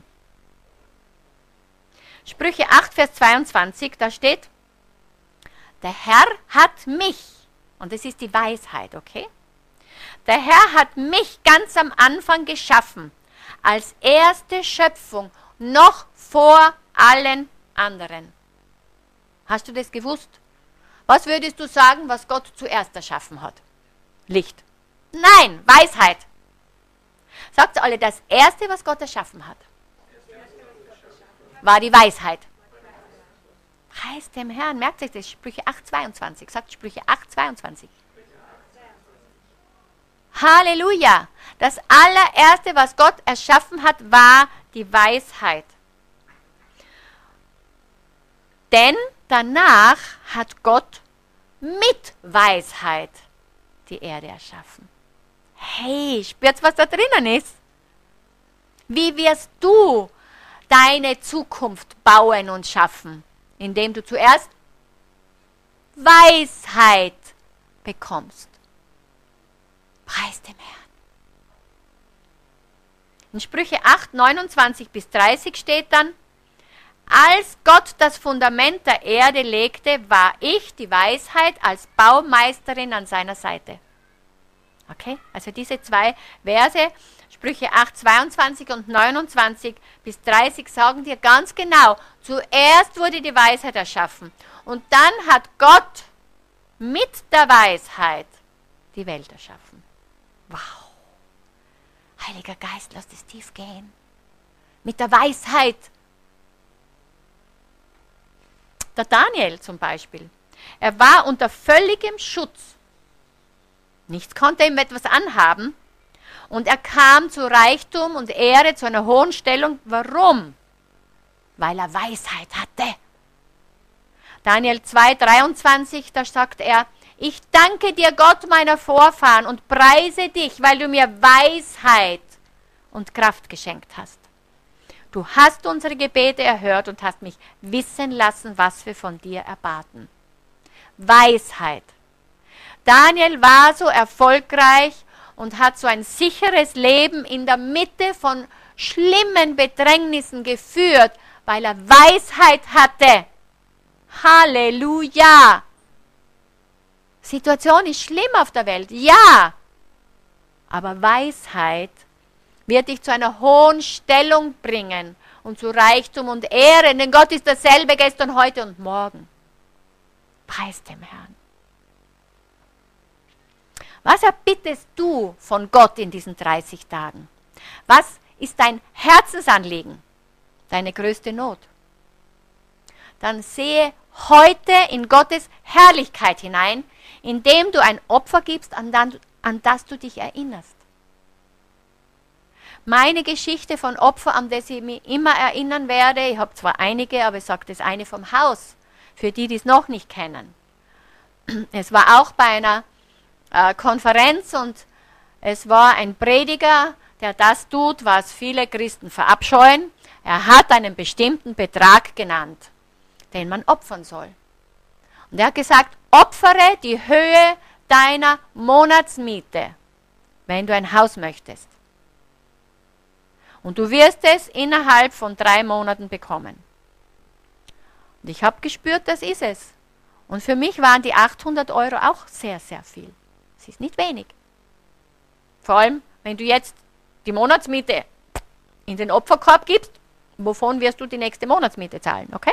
Sprüche acht, Vers zweiundzwanzig, da steht, der Herr hat mich, und das ist die Weisheit, okay? Der Herr hat mich ganz am Anfang geschaffen, als erste Schöpfung, noch vor allen anderen. Hast du das gewusst? Was würdest du sagen, was Gott zuerst erschaffen hat? Licht. Nein, Weisheit. Sagt alle, das Erste, was Gott erschaffen hat, war die Weisheit. Preis dem Herrn. Merkt euch das, Sprüche acht, zweiundzwanzig. Sagt Sprüche acht, zweiundzwanzig. Halleluja. Das allererste, was Gott erschaffen hat, war die Weisheit. Denn danach hat Gott mit Weisheit die Erde erschaffen. Hey, spürt's, was da drinnen ist? Wie wirst du deine Zukunft bauen und schaffen? Indem du zuerst Weisheit bekommst. Preis dem Herrn. In Sprüche acht, neunundzwanzig bis dreißig steht dann, als Gott das Fundament der Erde legte, war ich, die Weisheit, als Baumeisterin an seiner Seite. Okay, also diese zwei Verse, Sprüche acht, zweiundzwanzig und neunundzwanzig bis dreißig sagen dir ganz genau, zuerst wurde die Weisheit erschaffen und dann hat Gott mit der Weisheit die Welt erschaffen. Wow. Heiliger Geist, lass das tief gehen. Mit der Weisheit. Der Daniel zum Beispiel, er war unter völligem Schutz. Nichts konnte ihm etwas anhaben. Und er kam zu Reichtum und Ehre, zu einer hohen Stellung. Warum? Weil er Weisheit hatte. Daniel zwei, dreiundzwanzig, da sagt er, ich danke dir, Gott meiner Vorfahren, und preise dich, weil du mir Weisheit und Kraft geschenkt hast. Du hast unsere Gebete erhört und hast mich wissen lassen, was wir von dir erbaten. Weisheit. Daniel war so erfolgreich und hat so ein sicheres Leben in der Mitte von schlimmen Bedrängnissen geführt, weil er Weisheit hatte. Halleluja! Situation ist schlimm auf der Welt, ja. Aber Weisheit wird dich zu einer hohen Stellung bringen und zu Reichtum und Ehre, denn Gott ist dasselbe gestern, heute und morgen. Preis dem Herrn. Was erbittest du von Gott in diesen dreißig Tagen? Was ist dein Herzensanliegen, deine größte Not? Dann sehe heute in Gottes Herrlichkeit hinein, indem du ein Opfer gibst, an, dann, an das du dich erinnerst. Meine Geschichte von Opfer, an das ich mich immer erinnern werde, ich habe zwar einige, aber ich sage das eine vom Haus, für die, die es noch nicht kennen. Es war auch bei einer äh, Konferenz und es war ein Prediger, der das tut, was viele Christen verabscheuen. Er hat einen bestimmten Betrag genannt, den man opfern soll. Und er hat gesagt, opfere die Höhe deiner Monatsmiete, wenn du ein Haus möchtest. Und du wirst es innerhalb von drei Monaten bekommen. Und ich habe gespürt, das ist es. Und für mich waren die achthundert Euro auch sehr, sehr viel. Es ist nicht wenig. Vor allem, wenn du jetzt die Monatsmiete in den Opferkorb gibst, wovon wirst du die nächste Monatsmiete zahlen, okay?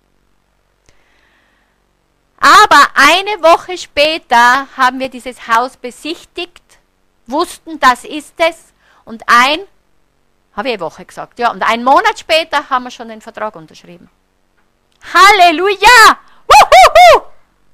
Aber eine Woche später haben wir dieses Haus besichtigt, wussten, das ist es. Und ein, habe ich eine Woche gesagt, ja, und einen Monat später haben wir schon den Vertrag unterschrieben. Halleluja! Wuhuhu!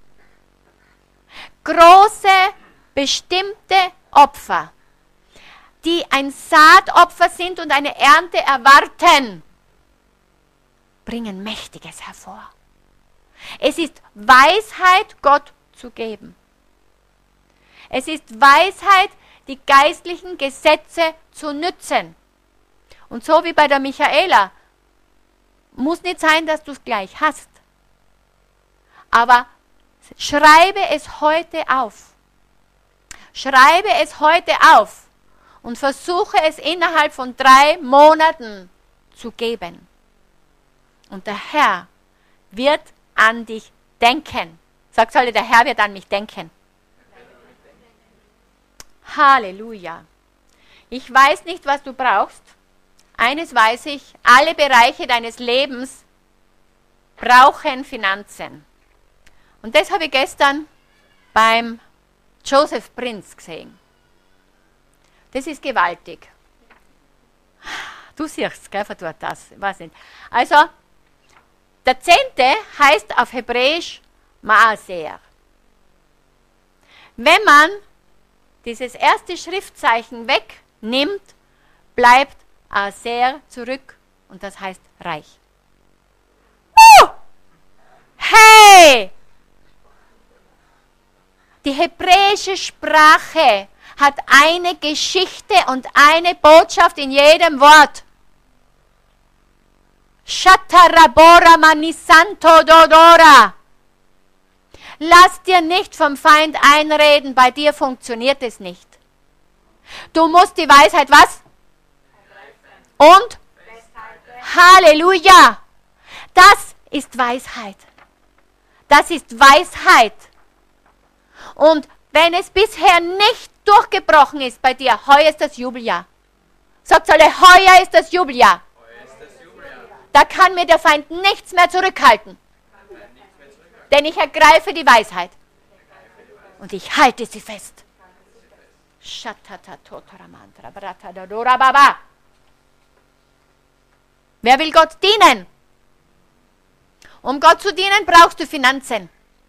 Große, bestimmte Opfer, die ein Saatopfer sind und eine Ernte erwarten, bringen Mächtiges hervor. Es ist Weisheit, Gott zu geben. Es ist Weisheit, die geistlichen Gesetze zu nützen. Und so wie bei der Michaela, muss nicht sein, dass du es gleich hast. Aber schreibe es heute auf. Schreibe es heute auf und versuche es innerhalb von drei Monaten zu geben. Und der Herr wird an dich denken. Sagt alle, der Herr wird an mich denken. Halleluja. Ich weiß nicht, was du brauchst. Eines weiß ich, alle Bereiche deines Lebens brauchen Finanzen. Und das habe ich gestern beim Joseph Prinz gesehen. Das ist gewaltig. Du siehst, gell, verdort das. Ich weiß nicht. Also, der Zehnte heißt auf Hebräisch Maaser. Wenn man dieses erste Schriftzeichen wegnimmt, bleibt Aser zurück und das heißt reich. Uh! Hey! Die hebräische Sprache hat eine Geschichte und eine Botschaft in jedem Wort. Shatarabora manisanto dodora. Lass dir nicht vom Feind einreden, bei dir funktioniert es nicht. Du musst die Weisheit was? Und? Halleluja! Das ist Weisheit. Das ist Weisheit. Und wenn es bisher nicht durchgebrochen ist bei dir, heuer ist das Jubeljahr. Sagt alle, heuer ist das Jubeljahr. Da kann mir der Feind nichts mehr zurückhalten. Denn ich ergreife die Weisheit. Und ich halte sie fest. Wer will Gott dienen? Um Gott zu dienen, brauchst du Finanzen.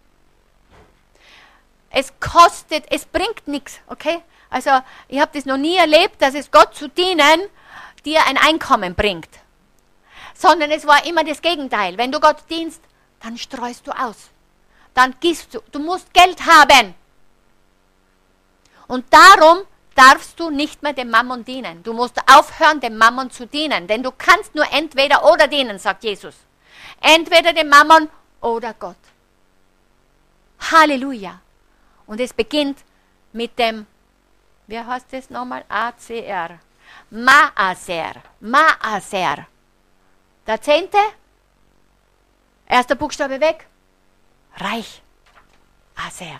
Es kostet, es bringt nichts, okay? Also, ich habe das noch nie erlebt, dass es Gott zu dienen dir ein Einkommen bringt. Sondern es war immer das Gegenteil. Wenn du Gott dienst, dann streust du aus. Dann gibst du. Du musst Geld haben. Und darum darfst du nicht mehr dem Mammon dienen. Du musst aufhören, dem Mammon zu dienen. Denn du kannst nur entweder oder dienen, sagt Jesus. Entweder dem Mammon oder Gott. Halleluja. Und es beginnt mit dem, wie heißt das nochmal? A C R. Maaser. Maaser. Der Zehnte, erster Buchstabe weg, reich, Aser.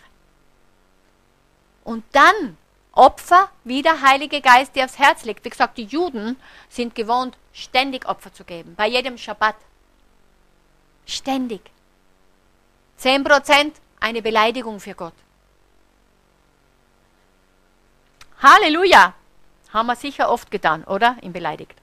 Und dann Opfer, wie der Heilige Geist dir aufs Herz legt. Wie gesagt, die Juden sind gewohnt, ständig Opfer zu geben, bei jedem Schabbat. Ständig. Zehn Prozent eine Beleidigung für Gott. Halleluja! Haben wir sicher oft getan, oder? Ihn beleidigt.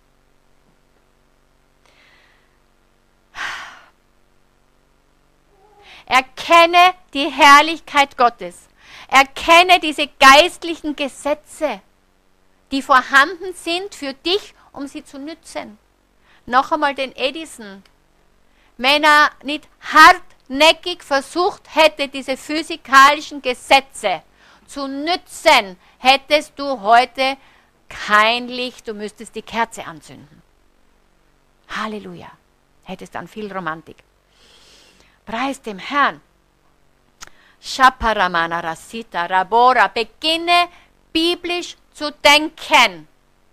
Erkenne die Herrlichkeit Gottes. Erkenne diese geistlichen Gesetze, die vorhanden sind für dich, um sie zu nützen. Noch einmal den Edison. Wenn er nicht hartnäckig versucht hätte, diese physikalischen Gesetze zu nützen, hättest du heute kein Licht, du müsstest die Kerze anzünden. Halleluja. Hättest dann viel Romantik. Preis dem Herrn. Shaparamana Rasita Rabora. Beginne biblisch zu denken.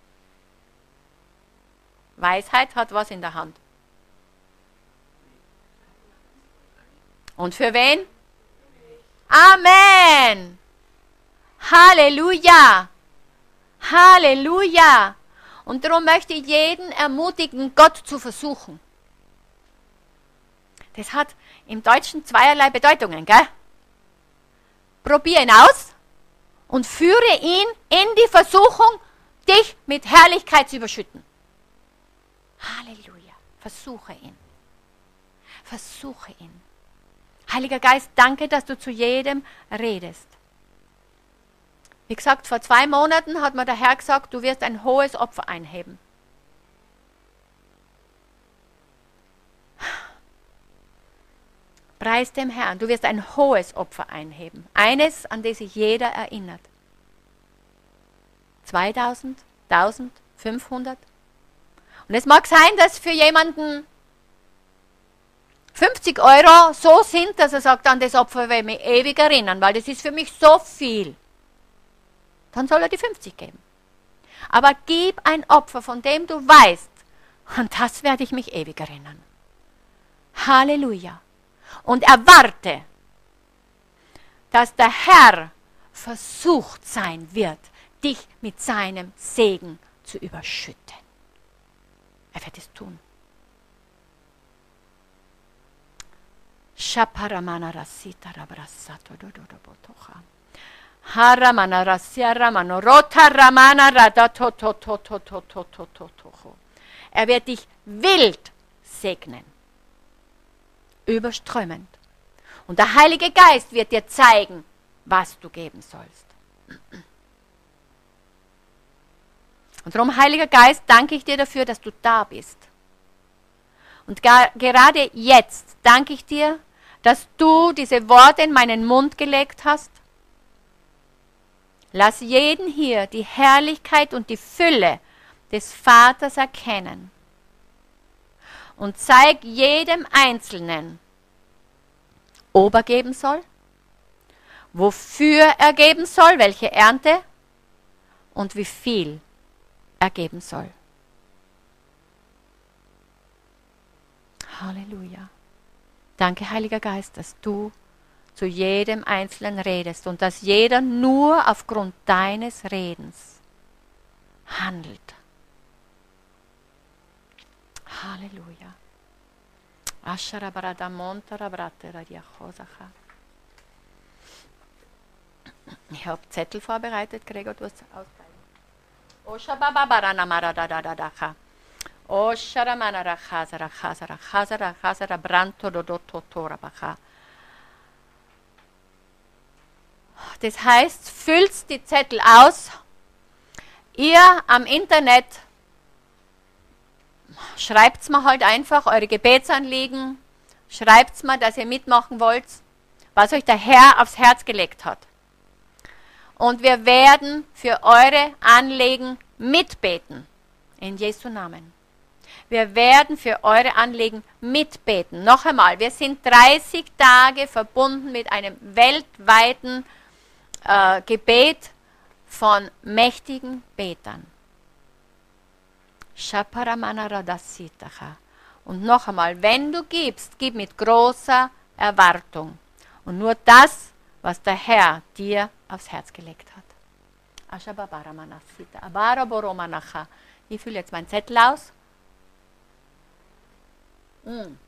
Weisheit hat was in der Hand. Und für wen? Amen. Halleluja. Halleluja. Und darum möchte ich jeden ermutigen, Gott zu versuchen. Das hat im Deutschen zweierlei Bedeutungen, gell? Probier ihn aus und führe ihn in die Versuchung, dich mit Herrlichkeit zu überschütten. Halleluja. Versuche ihn. Versuche ihn. Heiliger Geist, danke, dass du zu jedem redest. Wie gesagt, vor zwei Monaten hat mir der Herr gesagt, du wirst ein hohes Opfer einheben. Preis dem Herrn, du wirst ein hohes Opfer einheben. Eines, an das sich jeder erinnert. zweitausend, tausend, fünfhundert. Und es mag sein, dass für jemanden fünfzig Euro so sind, dass er sagt, an das Opfer will ich mich ewig erinnern, weil das ist für mich so viel. Dann soll er die fünfzig geben. Aber gib ein Opfer, von dem du weißt, an das werde ich mich ewig erinnern. Halleluja. Und erwarte, dass der Herr versucht sein wird, dich mit seinem Segen zu überschütten. Er wird es tun. Shaparamana rasita rabrasato dododobotocha. Haramana rasiaramano rotaramana radatototototototototototocho. Er wird dich wild segnen. Überströmend. Und der Heilige Geist wird dir zeigen, was du geben sollst. Und darum, Heiliger Geist, danke ich dir dafür, dass du da bist. Und gar, gerade jetzt danke ich dir, dass du diese Worte in meinen Mund gelegt hast. Lass jeden hier die Herrlichkeit und die Fülle des Vaters erkennen. Und zeig jedem Einzelnen, ob er geben soll, wofür er geben soll, welche Ernte und wie viel er geben soll. Halleluja. Danke, Heiliger Geist, dass du zu jedem Einzelnen redest und dass jeder nur aufgrund deines Redens handelt. Halleluja. Ich habe Zettel vorbereitet, Gregor, du hast austeilen. Das heißt, füllt die Zettel aus. Ihr am Internet schreibt mir halt einfach eure Gebetsanliegen, schreibt mir, dass ihr mitmachen wollt, was euch der Herr aufs Herz gelegt hat. Und wir werden für eure Anliegen mitbeten, in Jesu Namen. Wir werden für eure Anliegen mitbeten. Noch einmal, wir sind dreißig Tage verbunden mit einem weltweiten äh, Gebet von mächtigen Betern. Und noch einmal, wenn du gibst, gib mit großer Erwartung. Und nur das, was der Herr dir aufs Herz gelegt hat. Ich fülle jetzt meinen Zettel aus. Mm.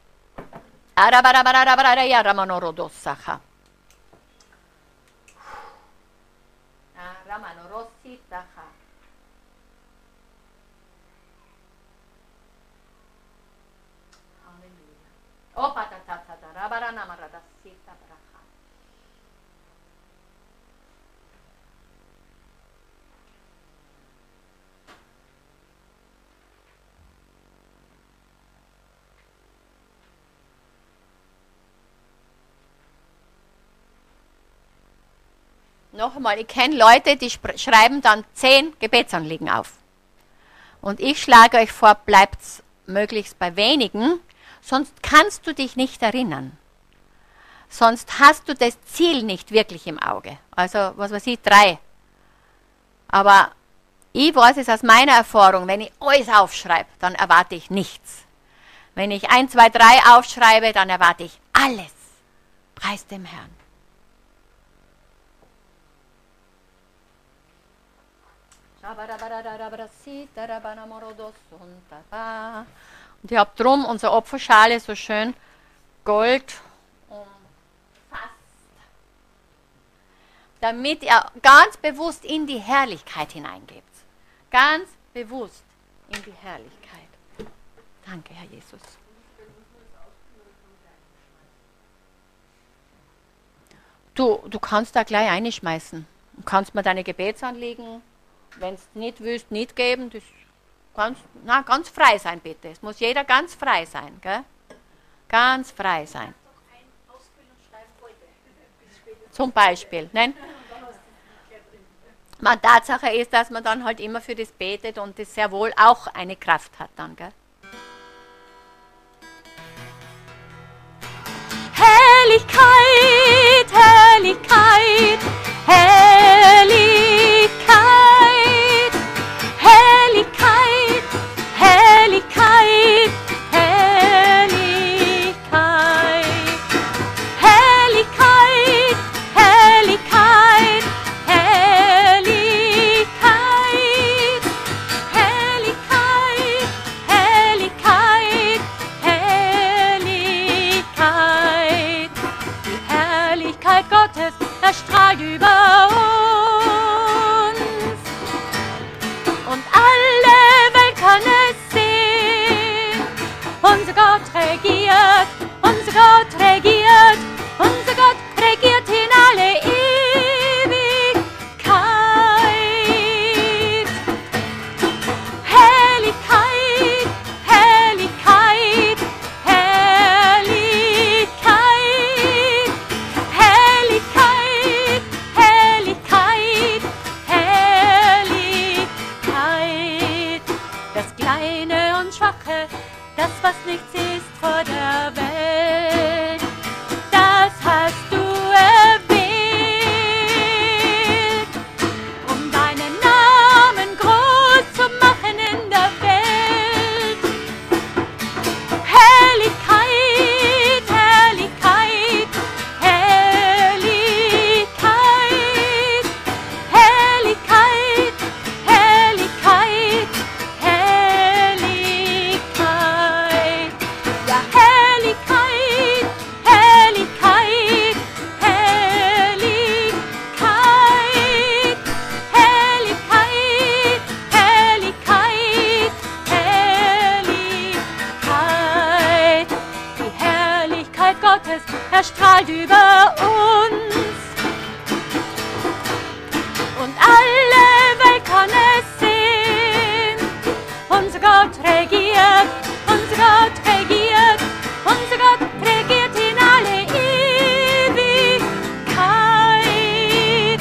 Noch einmal, ich kenne Leute, die schreiben dann zehn Gebetsanliegen auf. Und ich schlage euch vor, bleibt möglichst bei wenigen, sonst kannst du dich nicht erinnern. Sonst hast du das Ziel nicht wirklich im Auge. Also, was weiß ich, drei. Aber ich weiß es aus meiner Erfahrung, wenn ich alles aufschreibe, dann erwarte ich nichts. Wenn ich eins, zwei, drei aufschreibe, dann erwarte ich alles. Preis dem Herrn. Und ich habe drum unsere Opferschale so schön Gold umfasst, damit ihr ganz bewusst in die Herrlichkeit hineingebt. Ganz bewusst in die Herrlichkeit. Danke, Herr Jesus. Du, du kannst da gleich reinschmeißen. Du kannst mir deine Gebetsanliegen, wenn es nicht willst, nicht geben. Das ganz, na, ganz frei sein, bitte. Es muss jeder ganz frei sein. Gell? Ganz frei sein. Zum Beispiel. Nein? Man, Tatsache ist, dass man dann halt immer für das betet und das sehr wohl auch eine Kraft hat dann. Gell? Herrlichkeit, Herrlichkeit, Herrlichkeit, Herrlichkeit, Herrlichkeit, Herrlichkeit, Herrlichkeit, Herrlichkeit, Herrlichkeit, Herrlichkeit, Herrlichkeit, Herrlichkeit. Die Herrlichkeit Gottes erstrahlt über uns und alle Welt kann es sehen. Unser Gott regiert, unser Gott regiert, unser Gott regiert in alle Ewigkeit. Herrlichkeit, Herrlichkeit, Herrlichkeit, Herrlichkeit, Herrlichkeit, Herrlichkeit. Das Kleine und Schwache, das was nichts ist vor der Welt, das hast du erwählt, um deinen Namen groß zu machen in der Welt. Herrlichkeit, Herrlichkeit, Herrlichkeit, Herrlichkeit, Herrlichkeit, Herrlichkeit. Ja, Herrlichkeit, Herrlichkeit, Herrlichkeit, Herrlichkeit, Herrlichkeit, Herrlichkeit. Die Herrlichkeit Gottes erstrahlt über uns und alle Welt kann es sehen. Unser Gott regiert, unser Gott regiert, unser Gott regiert in alle Ewigkeit.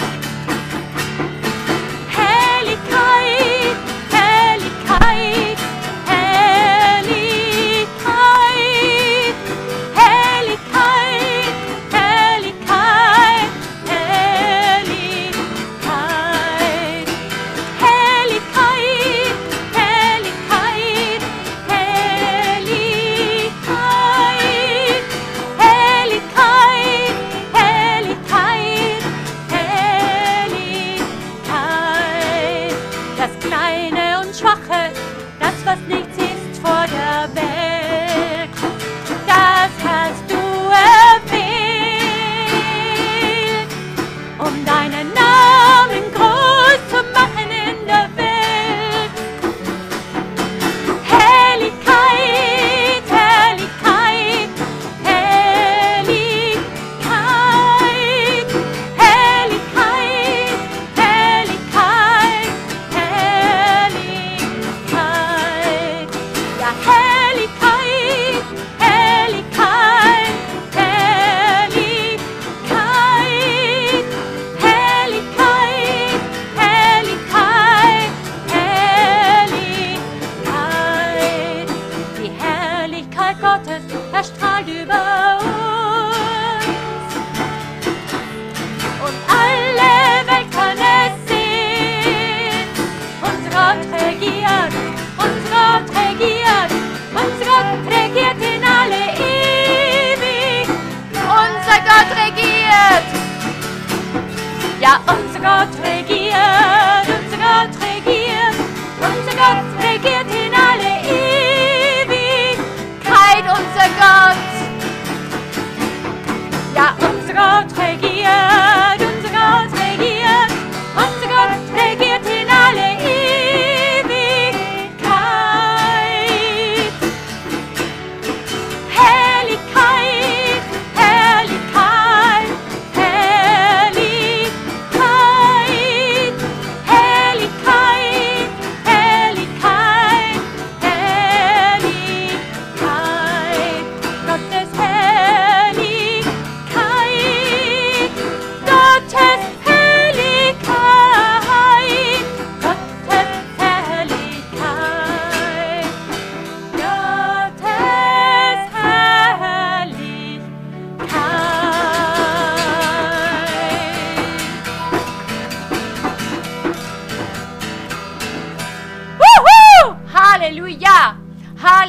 Herrlichkeit, Herrlichkeit, Herrlichkeit, Herrlichkeit, Herrlichkeit, Herrlichkeit, Herrlichkeit, Herrlichkeit, Herrlichkeit, Herrlichkeit, Herrlichkeit, Herrlichkeit. Das Kleine und Schwache, das was nichts ist vor der Welt, das hast du erwählt, um deinen Namen groß zu machen in der Welt. Herrlichkeit, Herrlichkeit, Herrlichkeit, Herrlichkeit, Herrlichkeit, Herrlichkeit. Ja, Herrlichkeit, Herrlichkeit, Herrlichkeit, Herrlichkeit, Herrlichkeit, Herrlichkeit. Die Herrlichkeit Gottes erstrahlt über uns und alle Welt kann es sehen. Unser Gott regiert, unser Gott regiert, unser Gott regiert in alle Ewigkeit. Unser Gott regiert. Ja, unser Gott regiert, unser Gott regiert.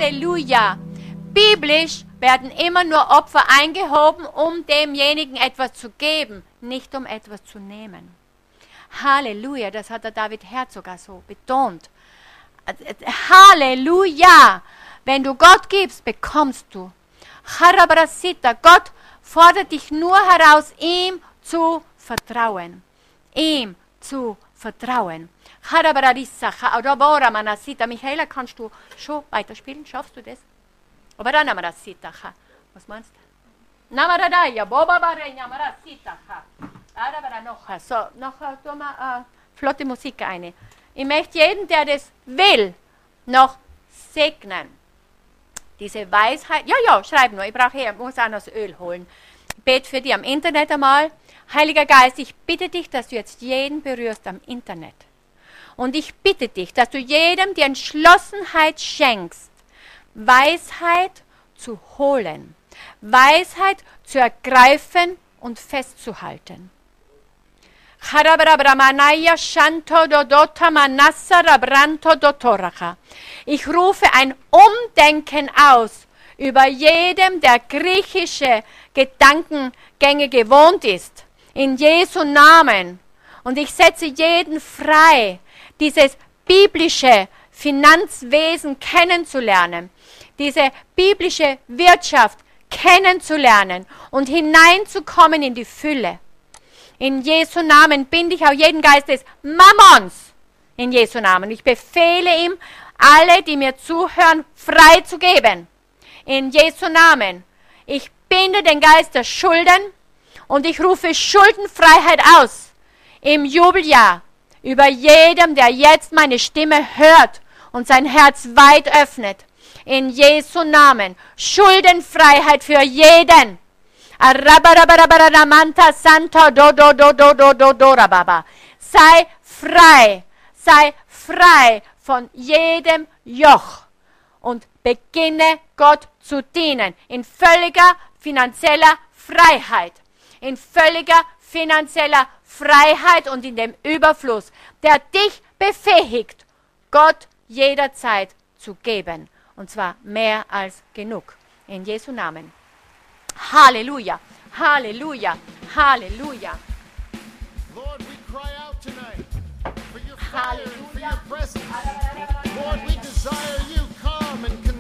Halleluja. Biblisch werden immer nur Opfer eingehoben, um demjenigen etwas zu geben, nicht um etwas zu nehmen. Halleluja, das hat der David Herz sogar so betont. Halleluja, wenn du Gott gibst, bekommst du. Charabrasita, Gott fordert dich nur heraus, ihm zu vertrauen. Ihm zu vertrauen. Michaela, kannst du schon weiterspielen? Schaffst du das? Aber dann Namarasitacha. Was meinst du? Namaradaya, Boba Barenya, Marasitacha. Noch, so, noch tun wir äh, flotte Musik eine. Ich möchte jeden, der das will, noch segnen. Diese Weisheit, ja, ja, schreib nur, ich brauche hier, muss auch noch das Öl holen. Ich bete für dich am Internet einmal. Heiliger Geist, ich bitte dich, dass du jetzt jeden berührst am Internet. Und ich bitte dich, dass du jedem die Entschlossenheit schenkst, Weisheit zu holen, Weisheit zu ergreifen und festzuhalten. Ich rufe ein Umdenken aus über jedem, der griechische Gedankengänge gewohnt ist, in Jesu Namen. Und ich setze jeden frei, dieses biblische Finanzwesen kennenzulernen, diese biblische Wirtschaft kennenzulernen und hineinzukommen in die Fülle. In Jesu Namen binde ich auch jeden Geist des Mammons in Jesu Namen. Ich befehle ihm, alle, die mir zuhören, freizugeben. In Jesu Namen. Ich binde den Geist der Schulden und ich rufe Schuldenfreiheit aus im Jubeljahr über jedem, der jetzt meine Stimme hört und sein Herz weit öffnet. In Jesu Namen. Schuldenfreiheit für jeden. Sei frei, sei frei von jedem Joch und beginne Gott zu dienen in völliger finanzieller Freiheit, in völliger finanzieller Freiheit und in dem Überfluss, der dich befähigt, Gott jederzeit zu geben, und zwar mehr als genug. In Jesu Namen. Halleluja, Halleluja, Halleluja. Lord, we cry out tonight for your fire and for your presence. Lord, we desire you. Come and